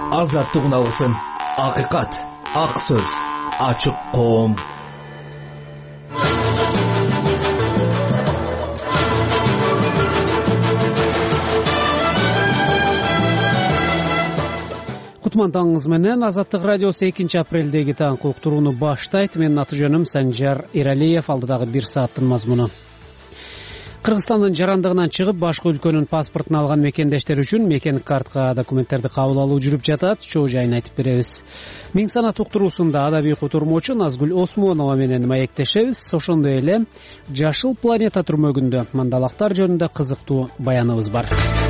азаттыгын алгысın. Акыйкат, ак сөз, ачык коом. Кутмандаңыз менен Азаттык радиосу 2 апрелдеги таңкы уктурууну баштайт. Менин аты жөнүм Санжар Иралиев. Алдыдагы 1 сааттын мазмуну. Кыргызстандын жарандыгынан чыгып, башка өлкөнүн паспортун алган мекендештер үчүн мекен картка документтерди кабыл алуу жүрүп жатат. Чоо жайын айтып беребиз. Миң санат уктуруусунда адабий котурмочу Назгүл Осмонова менен маектешебиз. Ошондой эле Жашыл планета түрмөгүндө мандалактар жөнүндө кызыктуу баяныбыз бар.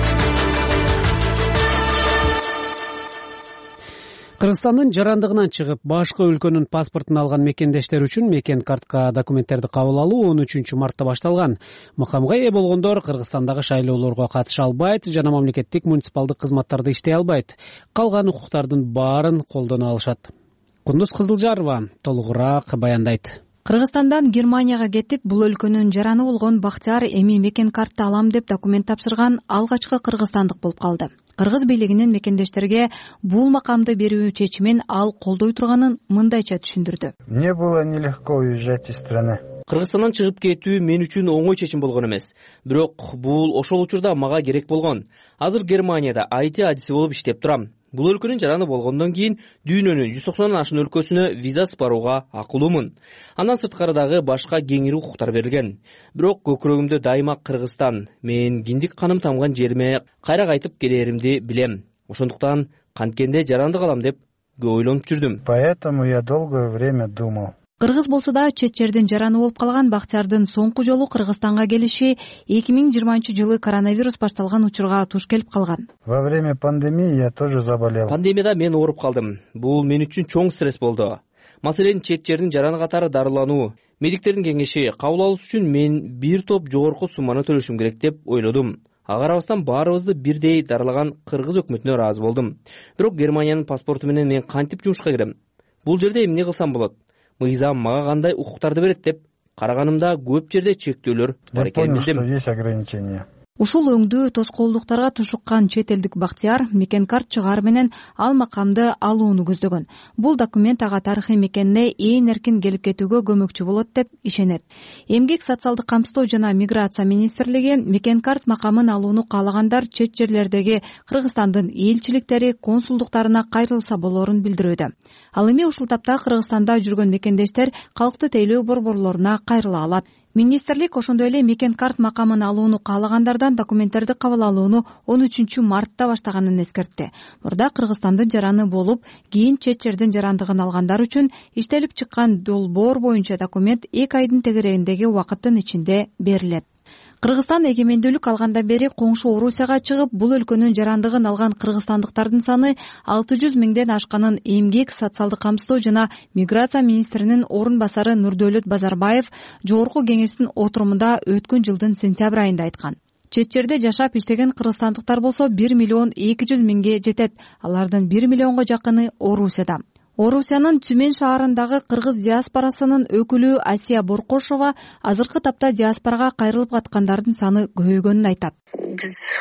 Кыргызстандын жарандыгынан чыгып, башка өлкөнүн паспортун алган мекендештер үчүн мекен картка документтерди кабыл алуу 13 мартта башталган. Макамга ээ болгондор Кыргызстандагы шайлоолорго катыша албайт жана мамлекеттик муниципалдык кызматтарда иштей албайт. Калган укуктардын баарын колдоно алышат. Кундуз Кызылжарова толугураак баяндайт. Кыргызстандан Германияга кетип, бул өлкөнүн жараны болгон Бактияр эми мекен картты алам деп документ тапшырган алгачкы кыргызстандык болуп калды. Кыргыз бийлигинин мекендештерге бул макамды берүү чечимин ал колдой турганын мындайча түшүндүрдү. Мне было нелегко уезжать из страны. Кыргызстандан чыгып кетүү мен үчүн оңой чечим болгон эмес. Бирок бул ошол учурда мага керек болгон. Азыр Германияда IT адиси болуп иштеп турам. Бул өлкөнүн жараны болгондон кийин дүйнөнүн 190 ашын өлкөсүнө визасыз барууга акылуумун. Андан сырткары башка кеңири укуктар берилген. Бирок көкүрөгүмдө дайыма Кыргызстан, мен киндик каным тамган жериме кайра кайтып келеримди билем. Ошондуктан канткенде жарандык алам деп көп ойлонуп жүрдүм. Поэтому я долгое время думал. Кыргыз болсо да чет жердин жараны болуп калган Бактиярдын соңку жолу Кыргызстанга келиши 2020-жылы коронавирус башталган учурга туш келип калган. Во время пандемии я тоже заболел. Пандемияда мен ооруп калдым. Бул мен үчүн чоң стресс болду. Маселен, чет жердин жараны катары дарылануу, медиктердин кеңеши кабыл алуу үчүн мен бир топ жогорку сумманы төлөшүм керек деп ойлодум. Ага карабастан баарыбызды бирдей дарылаган кыргыз өкмөтүнө ыраазы болдум. Бирок Германиянын паспорту менен мен кантип жумушка кирем? Бул жерде эмне кылсам болот? Мыйзам мага кандай укуктарды берет деп караганымда көп жерде чектөөлөр бар экенин билдим. Я понял, что есть ограничения. Ушул өңдүү тоскоолдуктарга тушуккан чет элдик Бактияр мекен карт чыгаар менен ал макамды алууну көздөгөн. Бул документ ага тарыхый мекенине ээн эркин келип кетүүгө көмөкчү болот деп ишенет. Эмгек социалдык камсыздоо жана миграция министрлиги мекен карт макамын алууну каалагандар чет жерлердеги Кыргызстандын элчиликтери, консулдуктарына кайрылса болоорун билдирүүдө. Ал эми ушул тапта Кыргызстанда жүргөн мекендештер калкты тейлөө борборлоруна кайрыла алат. Министрлик ошондой эле мекен карт макамын алууну каалагандардан документтерди кабыл алууну 13 мартта баштаганын эскертти. Мурда Кыргызстандын жараны болуп, кийин чет жердин жарандыгын алгандар үчүн иштелип чыккан долбоор боюнча документ 2 айдын тегерегиндеги убакыттын ичинде берилет. Кыргызстан эгемендүүлүк алгандан бери коңшу Орусияга чыгып, бул өлкөнүн жарандыгын алган кыргызстандыктардын саны 600 миңден ашканын Эмгек, социалдык камсыздоо жана миграция министринин орун басары Нурдөөлөт Базарбаев жогорку кеңештин отурумунда өткөн жылдын сентябрь айында айткан. Чет жерде жашап иштеген кыргызстандыктар болсо 1 миллион 200 миңге жетет. Алардын 1 миллионго жакыны Орусияда. Орусиянын Түмен шаарындагы кыргыз диаспорасынын өкүлү Асия Боркошова азыркы тапта диаспорага кайрылып каткандардын саны көбөйгөнүн айтат. Биз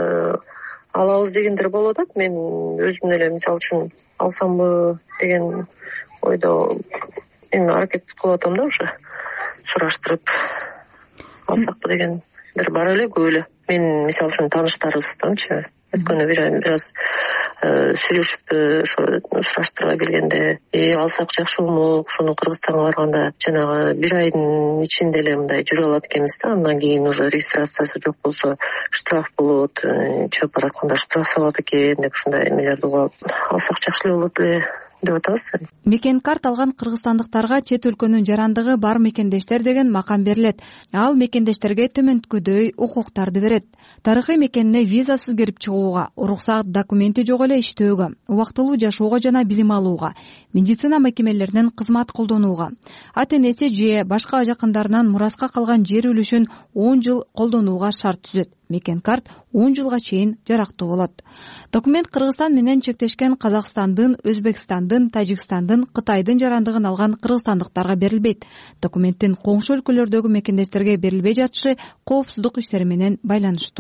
алабыз дегендер болуп атат. Мен өзүм эле мисалы үчүн алсамбы деген ойдо аракет кылып атам да, уже сураштырып алсакпы дегендер бар эле, көп эле. Мен мисалы үчүн тааныштарыбызданчы өткөнү бир аз сүйлөшүп сураштыра келгенде алсак жакшы болмок, ушуну Кыргызстанга барганда жанагы 1 айдын ичинде эле мындай жүрө алат экенбиз да. Андан кийин уже регистрациясы жок болсо штраф болот, чыгып баратканда штраф салат экен деп ушундай эмелерди угуп алсак жакшы болот эле деп атабыз. Мекен карт алган кыргызстандыктарга чет өлкөнүн жарандыгы бар мекендештер деген макам берилет. Ал мекендештерге төмөнкүдөй укуктарды берет. Тарыхый мекенине визасыз кирип чыгууга, уруксат документи жок эле иштөөгө, убактылуу жашоого жана билим алууга, медицина мекемелеринен кызмат колдонууга, ата-энеси же башка жакындарынан мураска калган жер үлүшүн 10 жыл колдонууга шарт түзөт. Мекен карт 10 жылга чейин жарактуу болот. Документ Кыргызстан менен чектешкен Казакстандын, Өзбекстандын, Тажикстандын, Кытайдын жарандыгын алган кыргызстандыктарга берилбейт. Документтин коңшу өлкөлөрдөгү мекендештерге берилбей жатышы коопсуздук иштери менен байланыштуу.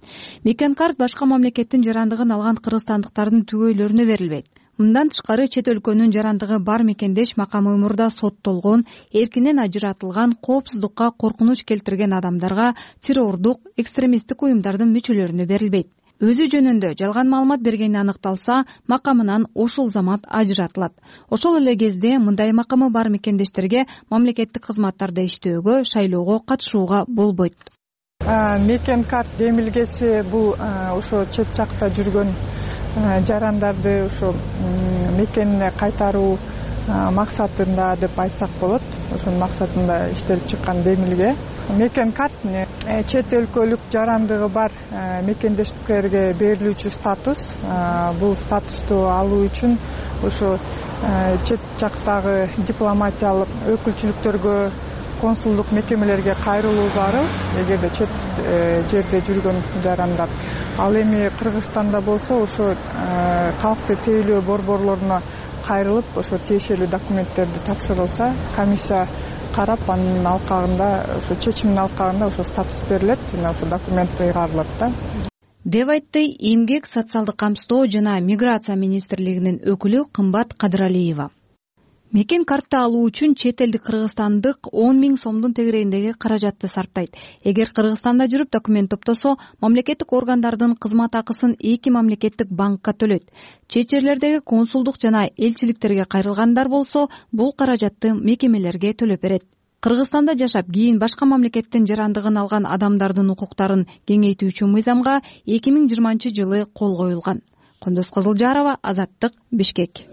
мекен карт башка мамлекеттин жарандыгын алган кыргызстандыктардын түгөйлөрүнө берилбейт. Мындан тышкары чет өлкөнүн жарандыгы бар мекендеш макамы мурда соттолгон, эркинен ажыратылган, коопсуздукка коркунуч келтирген адамдарга, террордук, экстремисттик уюмдардын мүчөлөрүнө берилбейт. Өзү жөнүндө жалган маалымат бергени аныкталса, макамынан ошол замат ажыратылат. Ошол эле кезде мындай макамы бар мекендештерге мамлекеттик кызматтарда иштөөгө, шайлоого катышууга болбойт. Мекен карт демилгеси бул ошо чет жакта жүргөн жарандарды ошо мекенине кайтаруу максатында деп айтсак болот. Ошонун максатында иштелип чыккан демилге. Мекен карт чет өлкөлүк жарандыгы бар мекендештерге берилүүчү статус. Бул статусту алуу үчүн ошо чет жактагы дипломатиялык өкүлчүлүктөргө, консулдук мекемелерге кайрылуу зарыл, эгерде чет жерде жүргөн жарандар. Ал эми Кыргызстанда болсо ошо калкты тейлөө борборлоруна кайрылып, ошо тиешелүү документтерди тапшырылса, комиссия карап, анын алкагында, ошо чечимдин алкагында ошо статус берилет жана ошо документ ыйгарылат да. Деп айтты Эмгек, социалдык камсыздоо жана миграция министрлигинин өкүлү Кымбат Кадыралиева. Мекен картты алуу үчүн чет элдик кыргызстандык 10 000 сомдун тегерегиндеги каражатты сарптайт. Эгер Кыргызстанда жүрүп документ топтосо, мамлекеттик органдардын кызмат акысын 2 мамлекеттик банкка төлөйт. Чет жерлердеги консулдук жана элчиликтерге кайрылгандар болсо, бул каражатты мекемелерге төлөп берет. Кыргызстанда жашап, кийин башка мамлекеттин жарандыгын алган адамдардын укуктарын кеңейтүүчү мыйзамга 2020-жылы кол коюлган. Кондос Кызылжарова, Азаттык, Бишкек.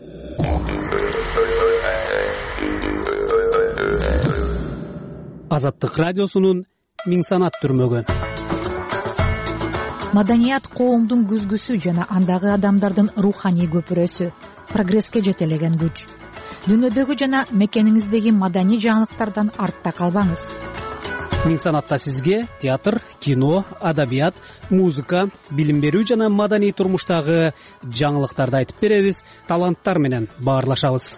Азаттык радиосунун Миң санат түрмөгү. Маданият коомдун күзгүсү жана андагы адамдардын руханий көпүрөсү, прогресске жетелеген күч. Дүйнөдөгү жана мекениңиздеги маданий жаңылыктардан артта калбаңыз. Миң санатта сизге театр, кино, адабият, музыка, билим берүү жана маданий турмуштагы жаңылыктарды айтып беребиз, таланттар менен баарлашабыз.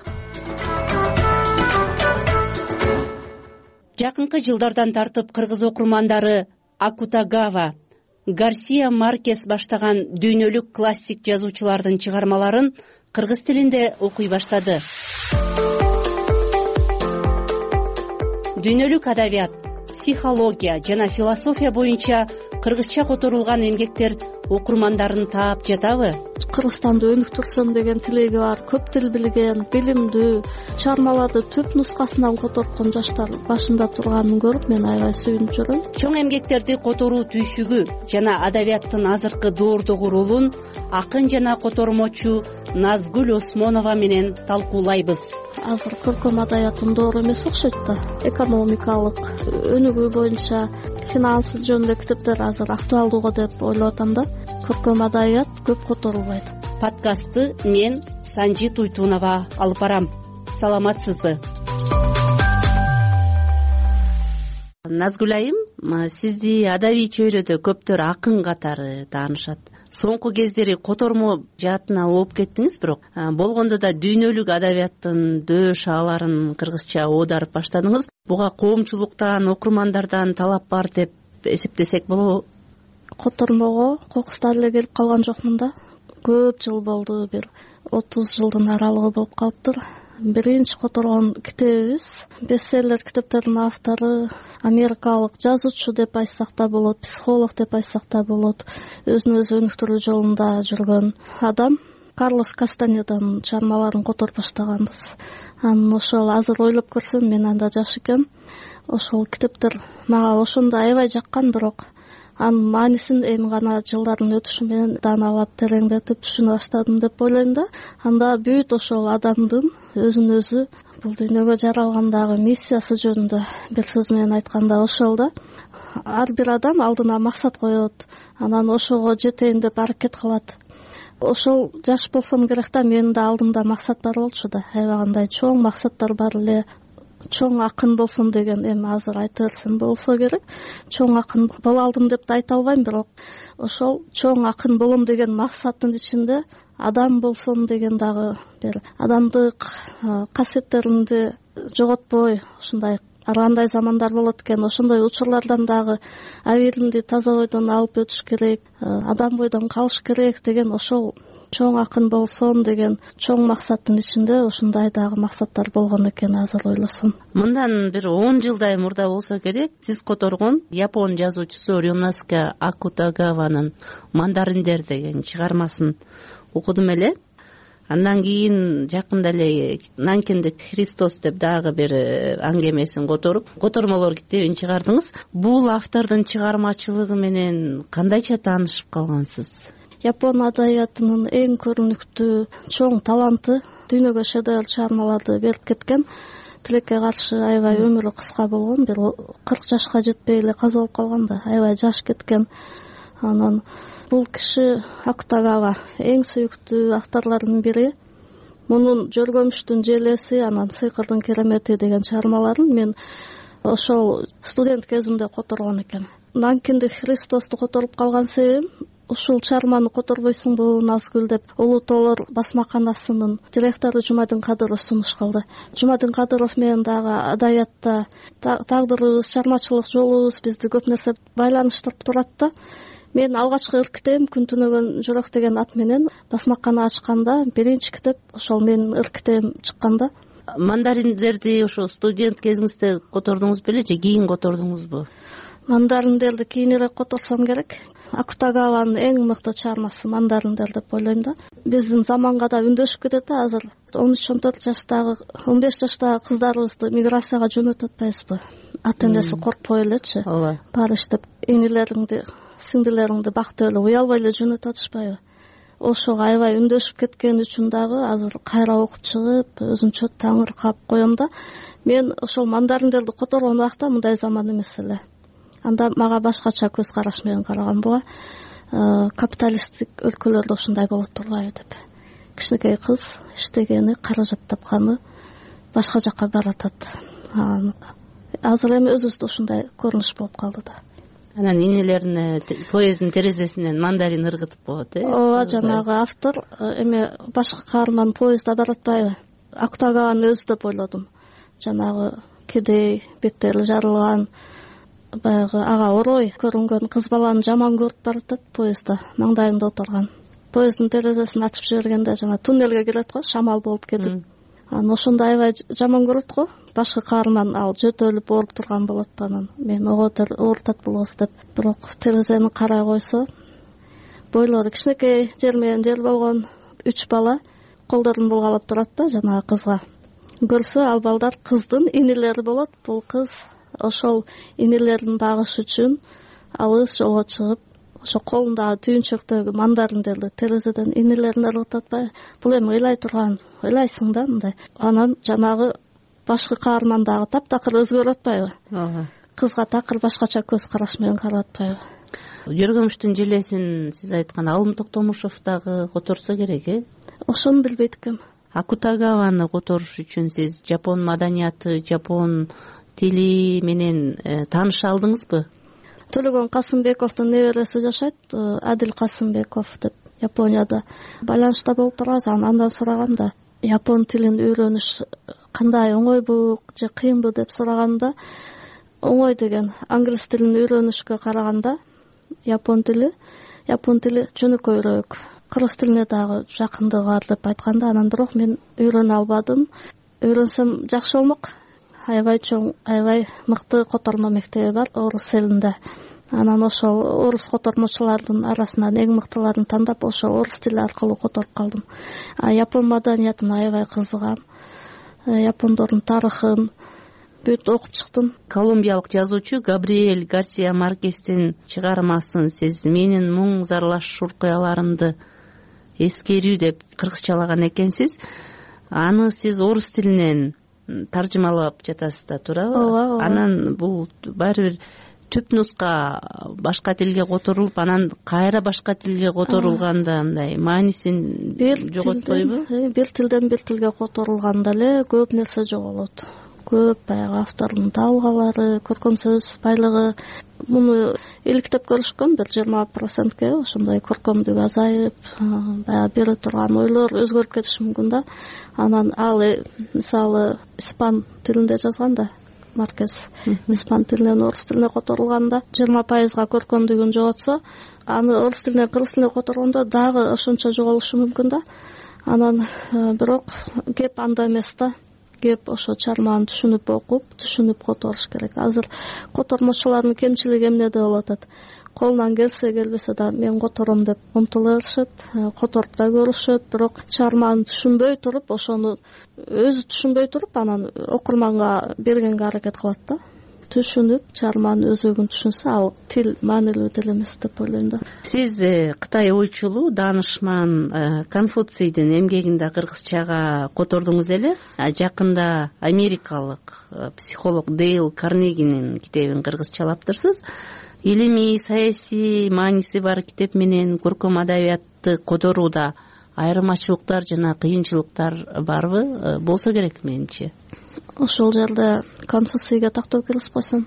Жакынкы жылдардан тартып кыргыз окурмандары Акутагава, Гарсия Маркес баштаган дүйнөлүк классик жазуучулардын чыгармаларын кыргыз тилинде окуй баштады. Дүйнөлүк адабият, психология жана философия боюнча кыргызча которулган эмгектер окурмандарын таап жатабы? Кыргызстанды өнүктүрсөм деген тилеги бар, көп тил билген, билимдүү, чыгармаларды түп нускасынан которткон жаштар башында турганын көрүп, мен аябай сүйүнүп жүрөм. Чоң эмгектерди которуу түйшүгү жана адабияттын азыркы доордогу ролун акын жана котормочу Назгүл Осмонова менен талкуулайбыз. Азыр көркөм адабияттын доору эмес окшойт да. Экономикалык өнүгүү боюнча финансы жөнүндө китептер азыр актуалдуу деп ойлоп атам да. Көркөм адабият көп которулбайт. Подкастты мен Санжи Туйтунова алып барам. Саламатсызбы? Назгүл айым, сизди адабий чөйрөдө көптөр акын катары таанышат. Соңку кездери котормо жаатына ооп кеттиңиз, бирок болгондо да дүйнөлүк адабияттын дөө шааларын кыргызча оодарып баштадыңыз. Буга коомчулуктан, окурмандардан талап бар деп эсептесек болобу? Котормого кокустар эле келип калган жокмун да. Көп жыл болду, бир 30 жылдын аралыгы болуп калыптыр. Биринчи которгон китебибиз, бестселлер китептердин автору, америкалык жазуучу деп айтсак да болот, психолог деп айтсак да болот, өзүн өзү өнүктүрүү жолунда жүргөн адам Карлос Кастанеданын чыгармаларын которуп баштаганбыз. Анын ошол азыр ойлоп көрсөм, мен анда жаш экем. Ошол китептер мага ошондо аябай жаккан, бирок анын маанисин эми гана жылдардын өтүшү менен дааналап, тереңдетип түшүнө баштадым деп ойлойм да. Анда бүт ошол адамдын өзүн өзү бул дүйнөгө жаралгандагы миссиясы жөнүндө бир сөз менен айтканда ошол да. Ар бир адам алдына максат коет, анан ошого жетейин деп аракет кылат. Ошол жаш болсом керек да, менин да алдымда максат бар болчу да. Аябай кандай чоң максаттар бар эле. Чоң акын болсом деген эми азыр айта берсем болсо керек. Чоң акын боло алдым деп да айта албайм, бирок ошол чоң акын болом деген максаттын ичинде адам болсом деген дагы бир адамдык касиеттеримди жоготпой, ушундай ар кандай замандар болот экен, ошондой учурлардан дагы абийиримди таза бойдон алып өтүш керек, адам бойдон калыш керек деген ошол чоң акын болсом деген чоң максаттын ичинде ушундай дагы максаттар болгон экен азыр ойлосом. Мындан бир 10 жылдай мурда болсо керек, сиз которгон япон жазуучусу Рюноске Акутагаванын «Мандариндер» деген чыгармасын окудум эле. Андан кийин жакында эле «Нанкиндик Христос» деп дагы бир аңгемесин котормолор китебин чыгардыңыз. Бул автордун чыгармачылыгы менен кандайча таанышып калгансыз? Япон адабиятынын эң көрүнүктүү чоң таланты, дүйнөгө шедевр чыгармаларды берип кеткен. Тилекке каршы аябай өмүрү кыска болгон, бир 40 жашка жетпей эле каза болуп калган да, аябай жаш кеткен. Анан бул киши Акутагава эң сүйүктүү авторлордун бири. Мунун «Жөргөмүштүн желеси», анан «Сыйкырдын керемети» деген чыгармаларын мен ошол студент кезимде которгон экем. «Нанкиндик Христосту» которуп калган себебим, ушул чыгарманы которбойсуңбу Назгүл деп Улуу Тоолор басмаканасынын директору Жумадин Кадыров сунуш кылды. Жумадин Кадыров менен дагы адабиятта тагдырыбыз, чыгармачылык жолубуз бизди көп нерсе байланыштырып турат да. Мен алгачкы ыркитем «Күн түнөгөн жөрөк» деген ат менен басмакана ачканда биринчи китеп ошол менин ыркитем чыкканда. «Мандариндерди» ошо студент кезиңизде котордуңуз беле же кийин котордуңузбу? «Мандариндерди» кийинирээк которсом керек. Акутагаванын эң мыкты чыгармасы «Мандариндер» деп ойлойм да. Биздин заманга да үндөшүп кетет да. Азыр 13-14 жаштагы, 15 жаштагы кыздарыбызды миграцияга жөнөтүп атпайбызбы? Ата энеси коркпой элечи. Ооба. Баары иштеп, энелериңди, сиңдилериңди бактып эле уялбай эле жөнөтүп атышпайбы? Ошого аябай үндөшүп кеткен үчүн дагы азыр кайра окуп чыгып, өзүмчө таңыркап коем да. Мен ошол «Мандариндерди» которгон убакта мындай заман эмес эле. Анда мага башкача көз караш менен караган буга. Капиталисттик өлкөлөрдө ушундай болот турбайбы деп. Кичинекей кыз иштегени, каражат тапканы башка жакка баратат. Азыр эми өзүбүздө ушундай көрүнүш болуп калды да. Анан энелерине поезддин терезесинен мандарин ыргытып коет, Ооба, жанагы автор эми башка каарман поездда баратпайбы? Акутагаванын өзү деп ойлодум. Жанагы кедей, беттери жарылган, баягы ага орой көрүнгөн кыз баланы жаман көрүп баратат поездда, маңдайында отурган. Поезддин терезесин ачып жибергенде жана туннелге кирет го, шамал болуп кетип. Анан ошондо аябай жаман көрөт го. Башка каарман ал жөтөлүп ооруп турган болот. Анан мен оорутат болобуз деп, бирок терезени карай койсо, бойлору кичинекей, жер менен жер болгон 3 бала колдорун булгалап турат да жанагы кызга. Көрсө ал балдар кыздын инелери болот. Бул кыз ошол инелерин багыш үчүн алыс жолго чыгып, ошо колундагы түйүнчөктөгү мандариндерди терезеден инелерин ыргытып атпайбы? Бул эми ойлайсың да мындай. Анан жанагы башкы каарман дагы таптакыр өзгөрүп атпайбы? Ооба. Кызга такыр башкача көз караш менен карап атпайбы? «Жөргөмүштүн желесин» сиз айткан Алым Токтомушов дагы которсо керек, Ошону билбейт экем. Акутагаваны которуш үчүн сиз жапон маданияты, жапон тили менен тааныша алдыңызбы? Төлөгөн Касымбековдун небереси жашайт, Адил Касымбеков деп, Японияда байланышта болуп турабыз. Андан сурагам да, япон тилин үйрөнүш кандай, оңойбу же кыйынбы деп сураганда, оңой деген. Англис тилин үйрөнүшкө караганда япон тили жөнөкөйрөөк. Кыргыз тилине дагы жакындыгы бар деп айтканда, анан бирок мен үйрөнө албадым. Үйрөнсөм жакшы болмок. Аябай чоң, аябай мыкты котормо мектеби бар орус элинде. Анан ошол орус котормочулардын арасынан эң мыктыларын тандап, ошол орус тили аркылуу которуп калдым. Япон маданиятына аябай кызыгам. Япондордун тарыхын бүт окуп чыктым. Колумбиялык жазуучу Габриэль Гарсия Маркестин чыгармасын сиз «Менин муң зарлаш окуяларымды эскерүү» деп кыргызчалаган экенсиз. Аны сиз орус тилинен таржымалап жатасыз да, туурабы? Ооба. Анан бул баары бир түп нуска башка тилге которулуп, анан кайра башка тилге которулганда мындай маанисин жоготпойбу? Бир тилден бир тилге которулганда эле көп нерсе жоголот. Көп баягы автордун талгалары, көркөм сөз байлыгы. Муну иликтеп көрүшкөн бир 20%ке ошондой көркөмдүк азайып, баягы бере турган ойлор өзгөрүп кетиши мүмкүн да. Анан ал мисалы испан тилинде жазганда Маркес испан тилинен орус тилине которулганда 20% көркөмдүгүн жоготсо, аны орус тилинен кыргыз тилине которгондо дагы ошончо жоголушу мүмкүн да. Анан бирок кеп анда эмес да. Кеп ошо чарманы түшүнүп окуп, түшүнүп которуш керек. Азыр котормочулардын кемчилиги эмнеде болуп атат? Колунан келсе келбесе да мен котором деп умтула беришет, которуп да көрүшөт, бирок чарманы түшүнбөй туруп, ошону өзү түшүнбөй туруп, анан окурманга бергенге аракет кылат да. Түшүнүп, чарманын өзөгүн түшүнсө, ал тил маанилүү тил эмес деп ойлойм да. Сиз Кытай ойчулу, даанышман Конфуцийдин эмгегин да кыргызчага котордуңуз эле. Жакында америкалык психолог Дейл Карнегинин китебин кыргызчалаптырсыз. Илимий, саясий мааниси бар китеп менен көркөм адабиятты которууда айырмачылыктар жана кыйынчылыктар барбы? Болсо керек менимче. Ошол жерде Конфуцийге тактоо киргизбойсуң.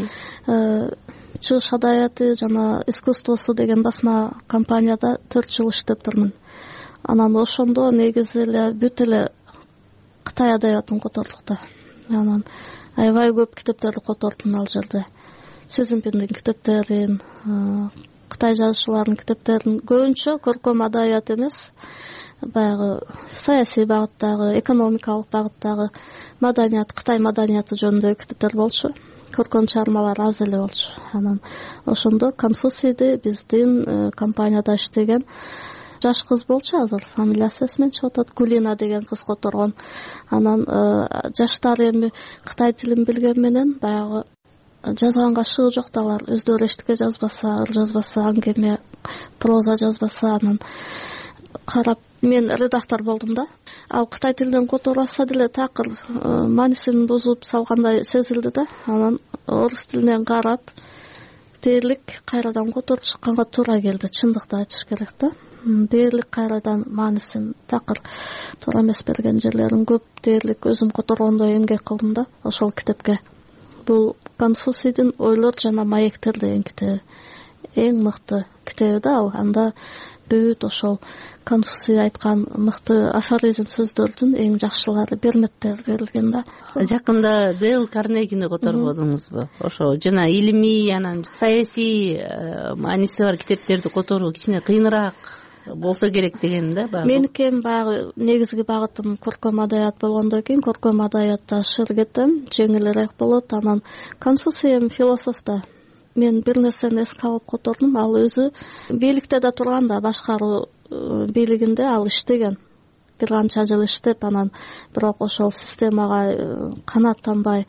Чыгыш адабияты жана искусствосу деген басма компанияда 4 жыл иштептирмин. Анан ошондо негизи эле бүт эле Кытай адабиятын котордук да. Анан аябай көп китептерди котордум ал жерде. Сезимпиндин китептерин, Кытай жазуучуларынын китептерин, көбүнчө көркөм адабият эмес, баягы саясий багыттагы, экономикалык багыттагы маданият, Кытай маданияты жөнүндөгү китептер болчу. Көркөм чыгармалар аз эле болчу. Анан ошондо Конфуцийди биздин компанияда иштеген жаш кыз болчу, азыр фамилиясы эсимен чыгып атат, Гулина деген кыз которгон. Анан жаштары эми Кытай тилин билген менен баягы жазганга шыгы жок да, алар өздөрү эчтеке жазбаса, ыр жазбаса, аңгеме, проза жазбаса, анан карап мен редактор болдум да. Ал Кытай тилинен которбаса деле такыр маанисин бузуп салгандай сезилди да. Анан орус тилинен карап дээрлик кайрадан которуп чыкканга туура келди, чындыкты айтыш керек да. Дээрлик кайрадан маанисин такыр туура эмес берген жерлерин көп дээрлик өзүм которгондой эмгек кылдым да ошол китепке. Бул Конфуцийдин ойлор жана маектер деген китеби. Эң мыкты китеби да ал. Анда бүт ошол Конфуций айткан мыкты афоризм сөздөрдүн эң жакшылары, берметтер берилген да. Жакында Дейл Карнегини которбодуңузбу? Ошо жана илимий, анан саясий мааниси бар китептерди которуу кичине кыйыныраак болсо керек деген да. Меники эми баягы негизги багытым көркөм адабият болгондон кийин көркөм адабиятта шыр кетем, жеңилирээк болот. Анан Конфуций эми философ да. Мен бир нерсени эске алып котордум, ал өзү бийликте да турган да, башкаруу бийлигинде ал иштеген. Бир канча жыл иштеп, анан бирок ошол системага канааттанбай,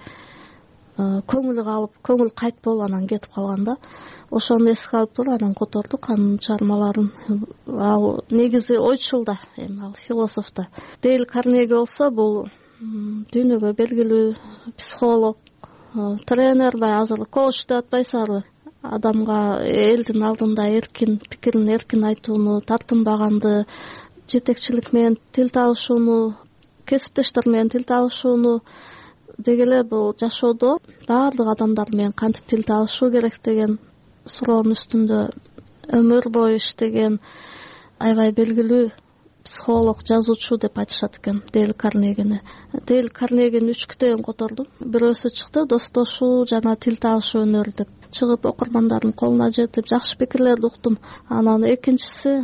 көңүлү калып, көңүл кайтпол анан кетип калган да. Ошону эске алып туруп анан котордук анын чыгармаларын. Ал негизи ойчул да, эми ал философ да. Дейл Карнеги болсо бул дүйнөгө белгилүү психолог, тренер, азыр коуч деп атпайсызарбы? Адамга элдин алдында эркин пикирин эркин айтууну, тартынбаганды, жетекчилик менен тил табышууну, кесиптештер менен тил табышууну дегеле бул жашоодо баардык адамдар менен кантип тил табышуу керек деген суроонун үстүндө өмүр бою иштеген аябай белгилүү психолог, жазуучу деп айтышат экен Дейл Карнегини. Дейл Карнегинин 3 китебин котордум. Бирөөсү чыкты, достошуу жана тил табышуу өнөрү деп чыгып, окурмандардын колуна жетип, жакшы пикирлерди уктум. Анан экинчиси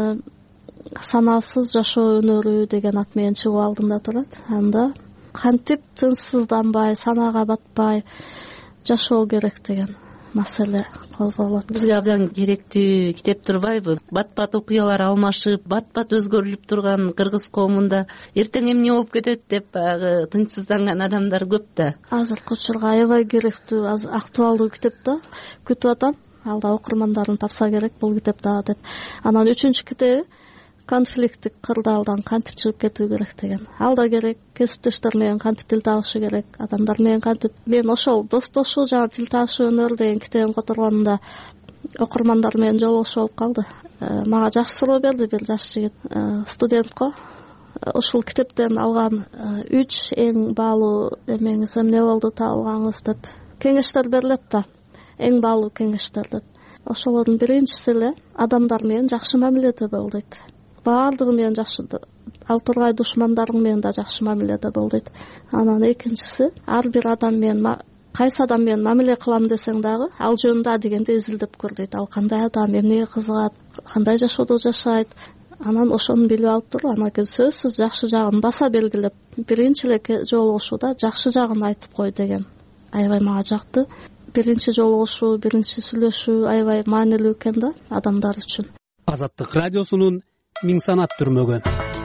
санасыз жашоо өнөрү деген ат менен чыгып алдымда турат. Анда кантип тынчсызданбай, санага батпай жашоо керек деген маселе козголот. Бизге абдан керектүү китеп турбайбы? Бат-бат окуялар алмашып, бат-бат өзгөрүлүп турган кыргыз коомунда эртең эмне болуп кетет деп баягы тынчсызданган адамдар көп да. Азыркы учурга аябай керектүү, актуалдуу китеп да. Күтүп атам, алда окурмандарын тапса керек бул китеп да деп. Анан 3-чү китеби конфликттик кырдаалдан кантип чыгып кетүү керек деген. Ал да керек, кесиптештер менен кантип тил табышы керек, адамдар менен кантип. Мен ошол достошуу жана тил табышуу өнөрү деген китебин которгонумда окурмандар менен жолугушуу болуп калды. Мага жакшы суроо берди бир жаш жигит, студентко. Ушул китептен алган 3 эң баалуу эмеңиз эмне болду, табылгаңыз деп кеңештер берилет да. Эң баалуу кеңештер деп. Ошолордун биринчиси эле адамдар менен жакшы мамиледе бол дейт. баардыгы менен жакшы, ал тургай душмандарың менен да жакшы мамиледе бол дейт. Анан экинчиси, ар бир адам менен кайсы адам менен мамиле кылам десең дагы ал жөнүндө дегенде изилдеп көр дейт. Ал кандай адам, эмнеге кызыгат, кандай жашоодо жашайт, анан ошону билип алып туруп, анан кийин сөзсүз жакшы жагын баса белгилеп, биринчи эле жолугушууда жакшы жагын айтып кой деген аябай мага жакты. Биринчи жолугушуу, биринчи сүйлөшүү аябай маанилүү экен да адамдар үчүн. Азаттык радиосунун миң санат түрмөгү.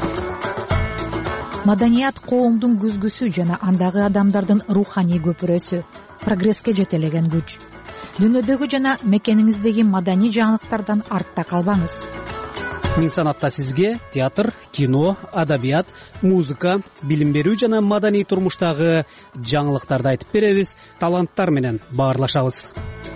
Маданият коомдун күзгүсү жана андагы адамдардын руханий көпүрөсү, прогресске жетелеген күч. Дүйнөдөгү жана мекениңиздеги маданий жаңылыктардан артта калбаңыз. Миң санатта сизге театр, кино, адабият, музыка, билим берүү жана маданий турмуштагы жаңылыктарды айтып беребиз, таланттар менен баарлашабыз.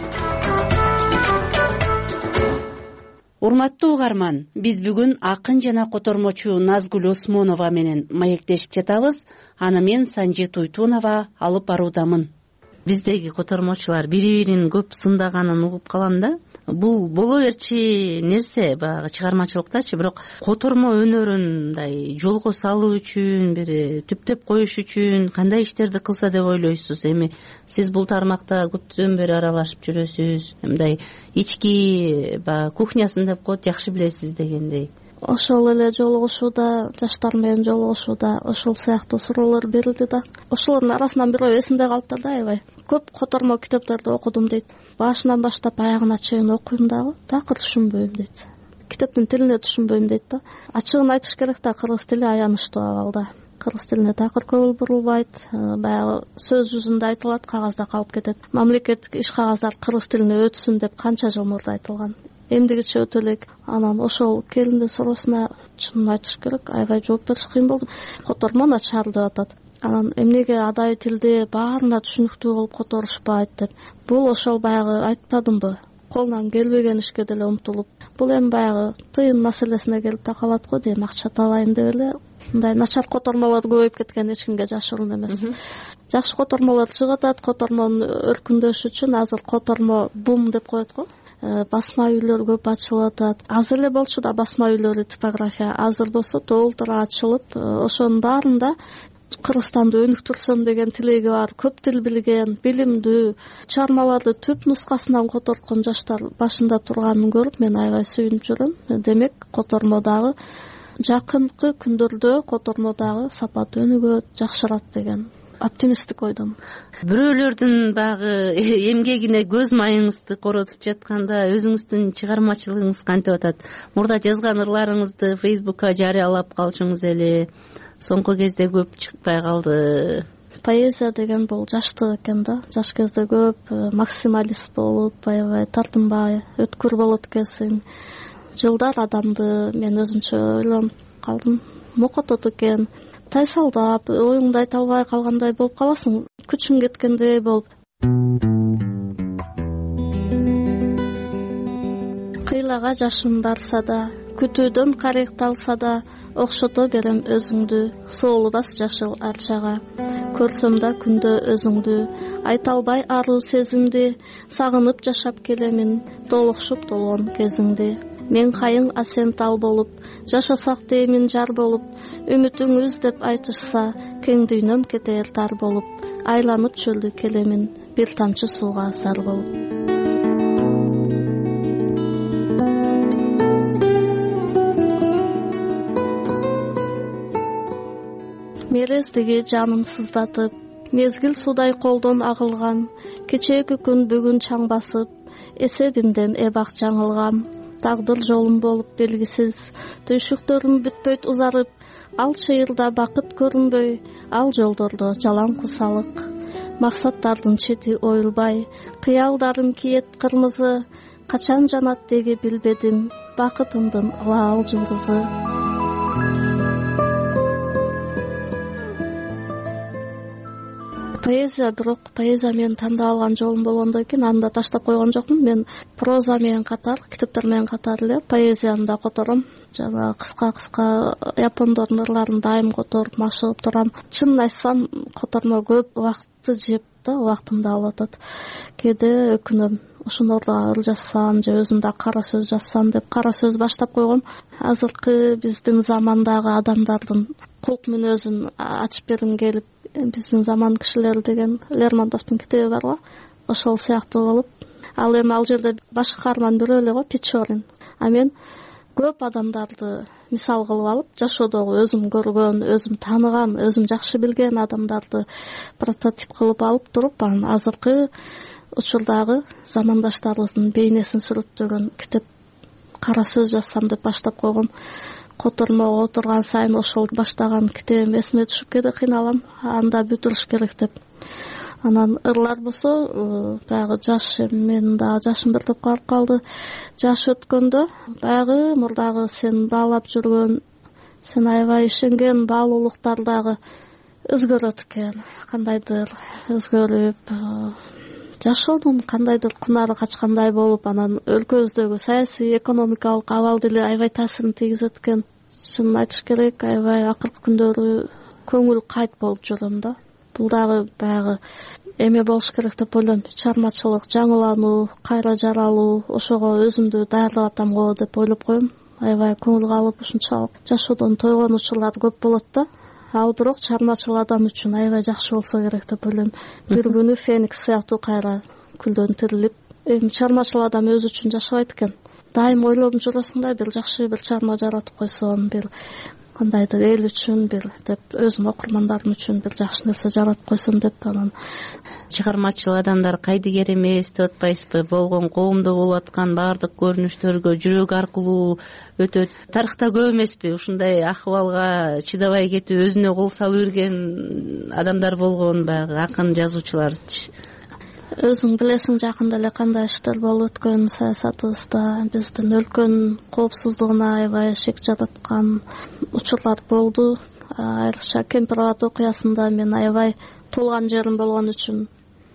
Урматтуу угарман, биз бүгүн акын жана котормочу Назгүл Осмонова менен маектешип жатабыз. Аны мен Санжи Туйтунова алып баруудамын. Биздеги котормочулар бири-бирин көп сындаганын угуп калам да. Бул боло берчи нерсе баягы чыгармачылыктачы, бирок котормо өнөрүн мындай жолго салуу үчүн, бир түптөп коюш үчүн кандай иштерди кылса деп ойлойсуз? Эми сиз бул тармакта көптөн бери аралашып жүрөсүз. Мындай ички баягы кухнясын деп коет, жакшы билесиз дегендей. Ошол эле жолугушууда, жаштар менен жолугушууда ошол сыяктуу суроолор берилди да. Ошолордун арасынан бирөө эсимде калды да аябай. Көп котормо китептерди окудум дейт. Башынан баштап аягына чейин окуйм дагы, такыр түшүнбөйм дейт. Китептин тилине түшүнбөйм дейт да. Ачыгын айтыш керек да, кыргыз тили аянычтуу абалда. Кыргыз тилине такыр көңүл бурулбайт, баягы сөз жүзүндө айтылат, кагазда калып кетет. Мамлекеттик иш кагаздар кыргыз тилине өтсүн деп канча жыл мурда айтылган. Эмдигиче өтө элек. Анан ошол келиндин суроосуна чынын айтыш керек, аябай жооп бериш кыйын болду. Котормо начар деп атат. Анан эмнеге адайы тилде баарына түшүнүктүү кылып которушпайт деп. Бул ошол баягы айтпадымбы? Колунан келбеген ишке деле умтулуп. Бул эми баягы тыйын маселесине келип такалат го дейм, акча табайын деп эле. Мындай начар котормолор көбөйүп кеткен, эч кимге жашыруун эмес. Жакшы котормолор чыгып атат, котормонун өркүндөшү үчүн азыр котормо бум деп коет го. Басма үйлөр көп ачылып атат. Азыр эле болчу да басма үйлөрү, типография. Азыр болсо толтура ачылып, ошонун баарында Кыргызстанды өнүктүрсөм деген тилеги бар, көп тил билген, билимдүү, чыгармаларды түп нускасынан которткон жаштар башында турганын көрүп мен аябай сүйүнүп жүрөм. Демек, котормодагы жакынкы күндөрдө котормодагы сапаты өнүгөт, жакшырат деген оптимисттик ойдом. Бирөөлөрдүн багы эмгегине көз майыңызды коротуп жатканда өзүңүздүн чыгармачылыгыңыз кантип атат? Мурда жазган ырларыңызды Фейсбукка жарыялап калчуңуз эле. Соңку кезде көп чыкпай калды. Поэзия деген бул жаштык экен да. Жаш кезде көп максималист болуп, аябай тартынбай, өткүр болот экенсиң. Жылдар адамды мен өзүмчө ойлонуп калдым. Мокотот экен. Тайсалдап, оюңду айта албай калгандай болуп каласың. Күчүң кеткендей болуп. Кыйлага жашым барса да, күтүүдөн карыкталса да, окшото берем өзүңдү, соолубас жашыл арчага. Көрсөм да күндө өзүңдү, айта албай аруу сезимди, сагынып жашап келемин, толукшуп толгон кезиңди. Мен кайың асен тал болуп, жашасак деймин жар болуп, үмүтүңүз деп айтышса, кең дүйнөм кетер тар болуп, айланып чөлдү келемин, бир тамчы сууга сар болуп. Мерездиги жаным сыздатып, мезгил судай колдон агылган, кечээги күн бүгүн чаң басып, эсебимден эбак жаңылгам. Тагдыр жолум болуп белгисиз, түйшүктөрүм бүтпөйт узарып, ал чыйырда бакыт көрүнбөй, ал жолдордо жалаң кусалык. Максаттардын чети оюлбай, кыялдарым киет кырмызы, качан жанат деги билбедим, бакытымдын лаал жылдызы. Поэзия, бирок поэзия менен тандап алган жолум болгондон кийин аны да таштап койгон жокмун. Мен проза менен катар, китептер менен катар эле поэзияны да котором. Жана кыска япондордун ырларын дайым которуп, машыгып турам. Чынын айтсам, котормо көп убакытты жеп да, убактымды алып атат. Кээде өкүнөм. Ошондордо ыр жазсам же өзүм да кара сөз жазсам деп кара сөз баштап койгом. азыркы биздин замандагы адамдардын кулк мүнөзүн ачып бергим келип, биздин заман кишилери деген Лермонтовдун китеби бар го, ошол сыяктуу болуп, ал эми ал жерде баш каарман бирөө эле го, Печорин. А мен көп адамдарды мисал кылып алып, жашоодогу өзүм көргөн, өзүм тааныган, өзүм жакшы билген адамдарды прототип кылып алып туруп, анан азыркы учурдагы замандаштарыбыздын бейнесин сүрөттөгөн китеп кара сөз жазсам деп баштап койгом. Котормого отурган сайын ошол баштаган китебим эсиме түшүп кете кыйналам, анда бүтүрүш керек деп. Анан ырлар болсо, баягы жаш, менин дагы жашым бир топко барып калды. Жаш өткөндө баягы мурдагы сен баалап жүргөн, сен аябай ишенген баалуулуктар дагы өзгөрөт экен. Кандайдыр өзгөрүп, жашоонун кандайдыр кунары качкандай болуп, анан өлкөбүздөгү саясий, экономикалык абал деле аябай таасирин тийгизет экен. Чынын айтыш керек, аябай акыркы күндөрү көңүл кайт болуп жүрөм да. Бул дагы баягы эме болуш керек деп ойлойм. Чыгармачылык, жаңылануу, кайра жаралуу, ошого өзүмдү даярдап атам го деп ойлоп коем. Аябай көңүл калып, ушунчалык жашоодон тойгон учурлар көп болот да. Ал бирок чыгармачыл адам үчүн аябай жакшы болсо керек деп ойлойм. Бир күнү Феникс сыяктуу кайра күлдөн тирилип, эми чыгармачыл адам өзү үчүн жашабайт экен. Дайым ойлонуп жүрөсүң да, бир жакшы бир чыгарма жаратып койсом, бир кандайдыр эл үчүн бир деп, өзүм окурмандарым үчүн бир жакшы нерсе жаратып койсом деп. Анан чыгармачыл адамдар кайдыгер эмес деп атпайсызбы? Болгон коомдо болуп аткан баардык көрүнүштөргө жүрөк аркылуу өтөт. Тарыхта көп эмеспи ушундай акыбалга чыдабай кетип өзүнө кол салып жүрген адамдар болгон, баягы акын, жазуучуларчы? Өзүң билесиң, жакында эле кандай иштер болуп өткөн саясатыбызда, биздин өлкөнүн коопсуздугуна аябай шек жараткан учурлар болду. Айрыкча Кемпир-Абад окуясында мен аябай толган жерим болгон үчүн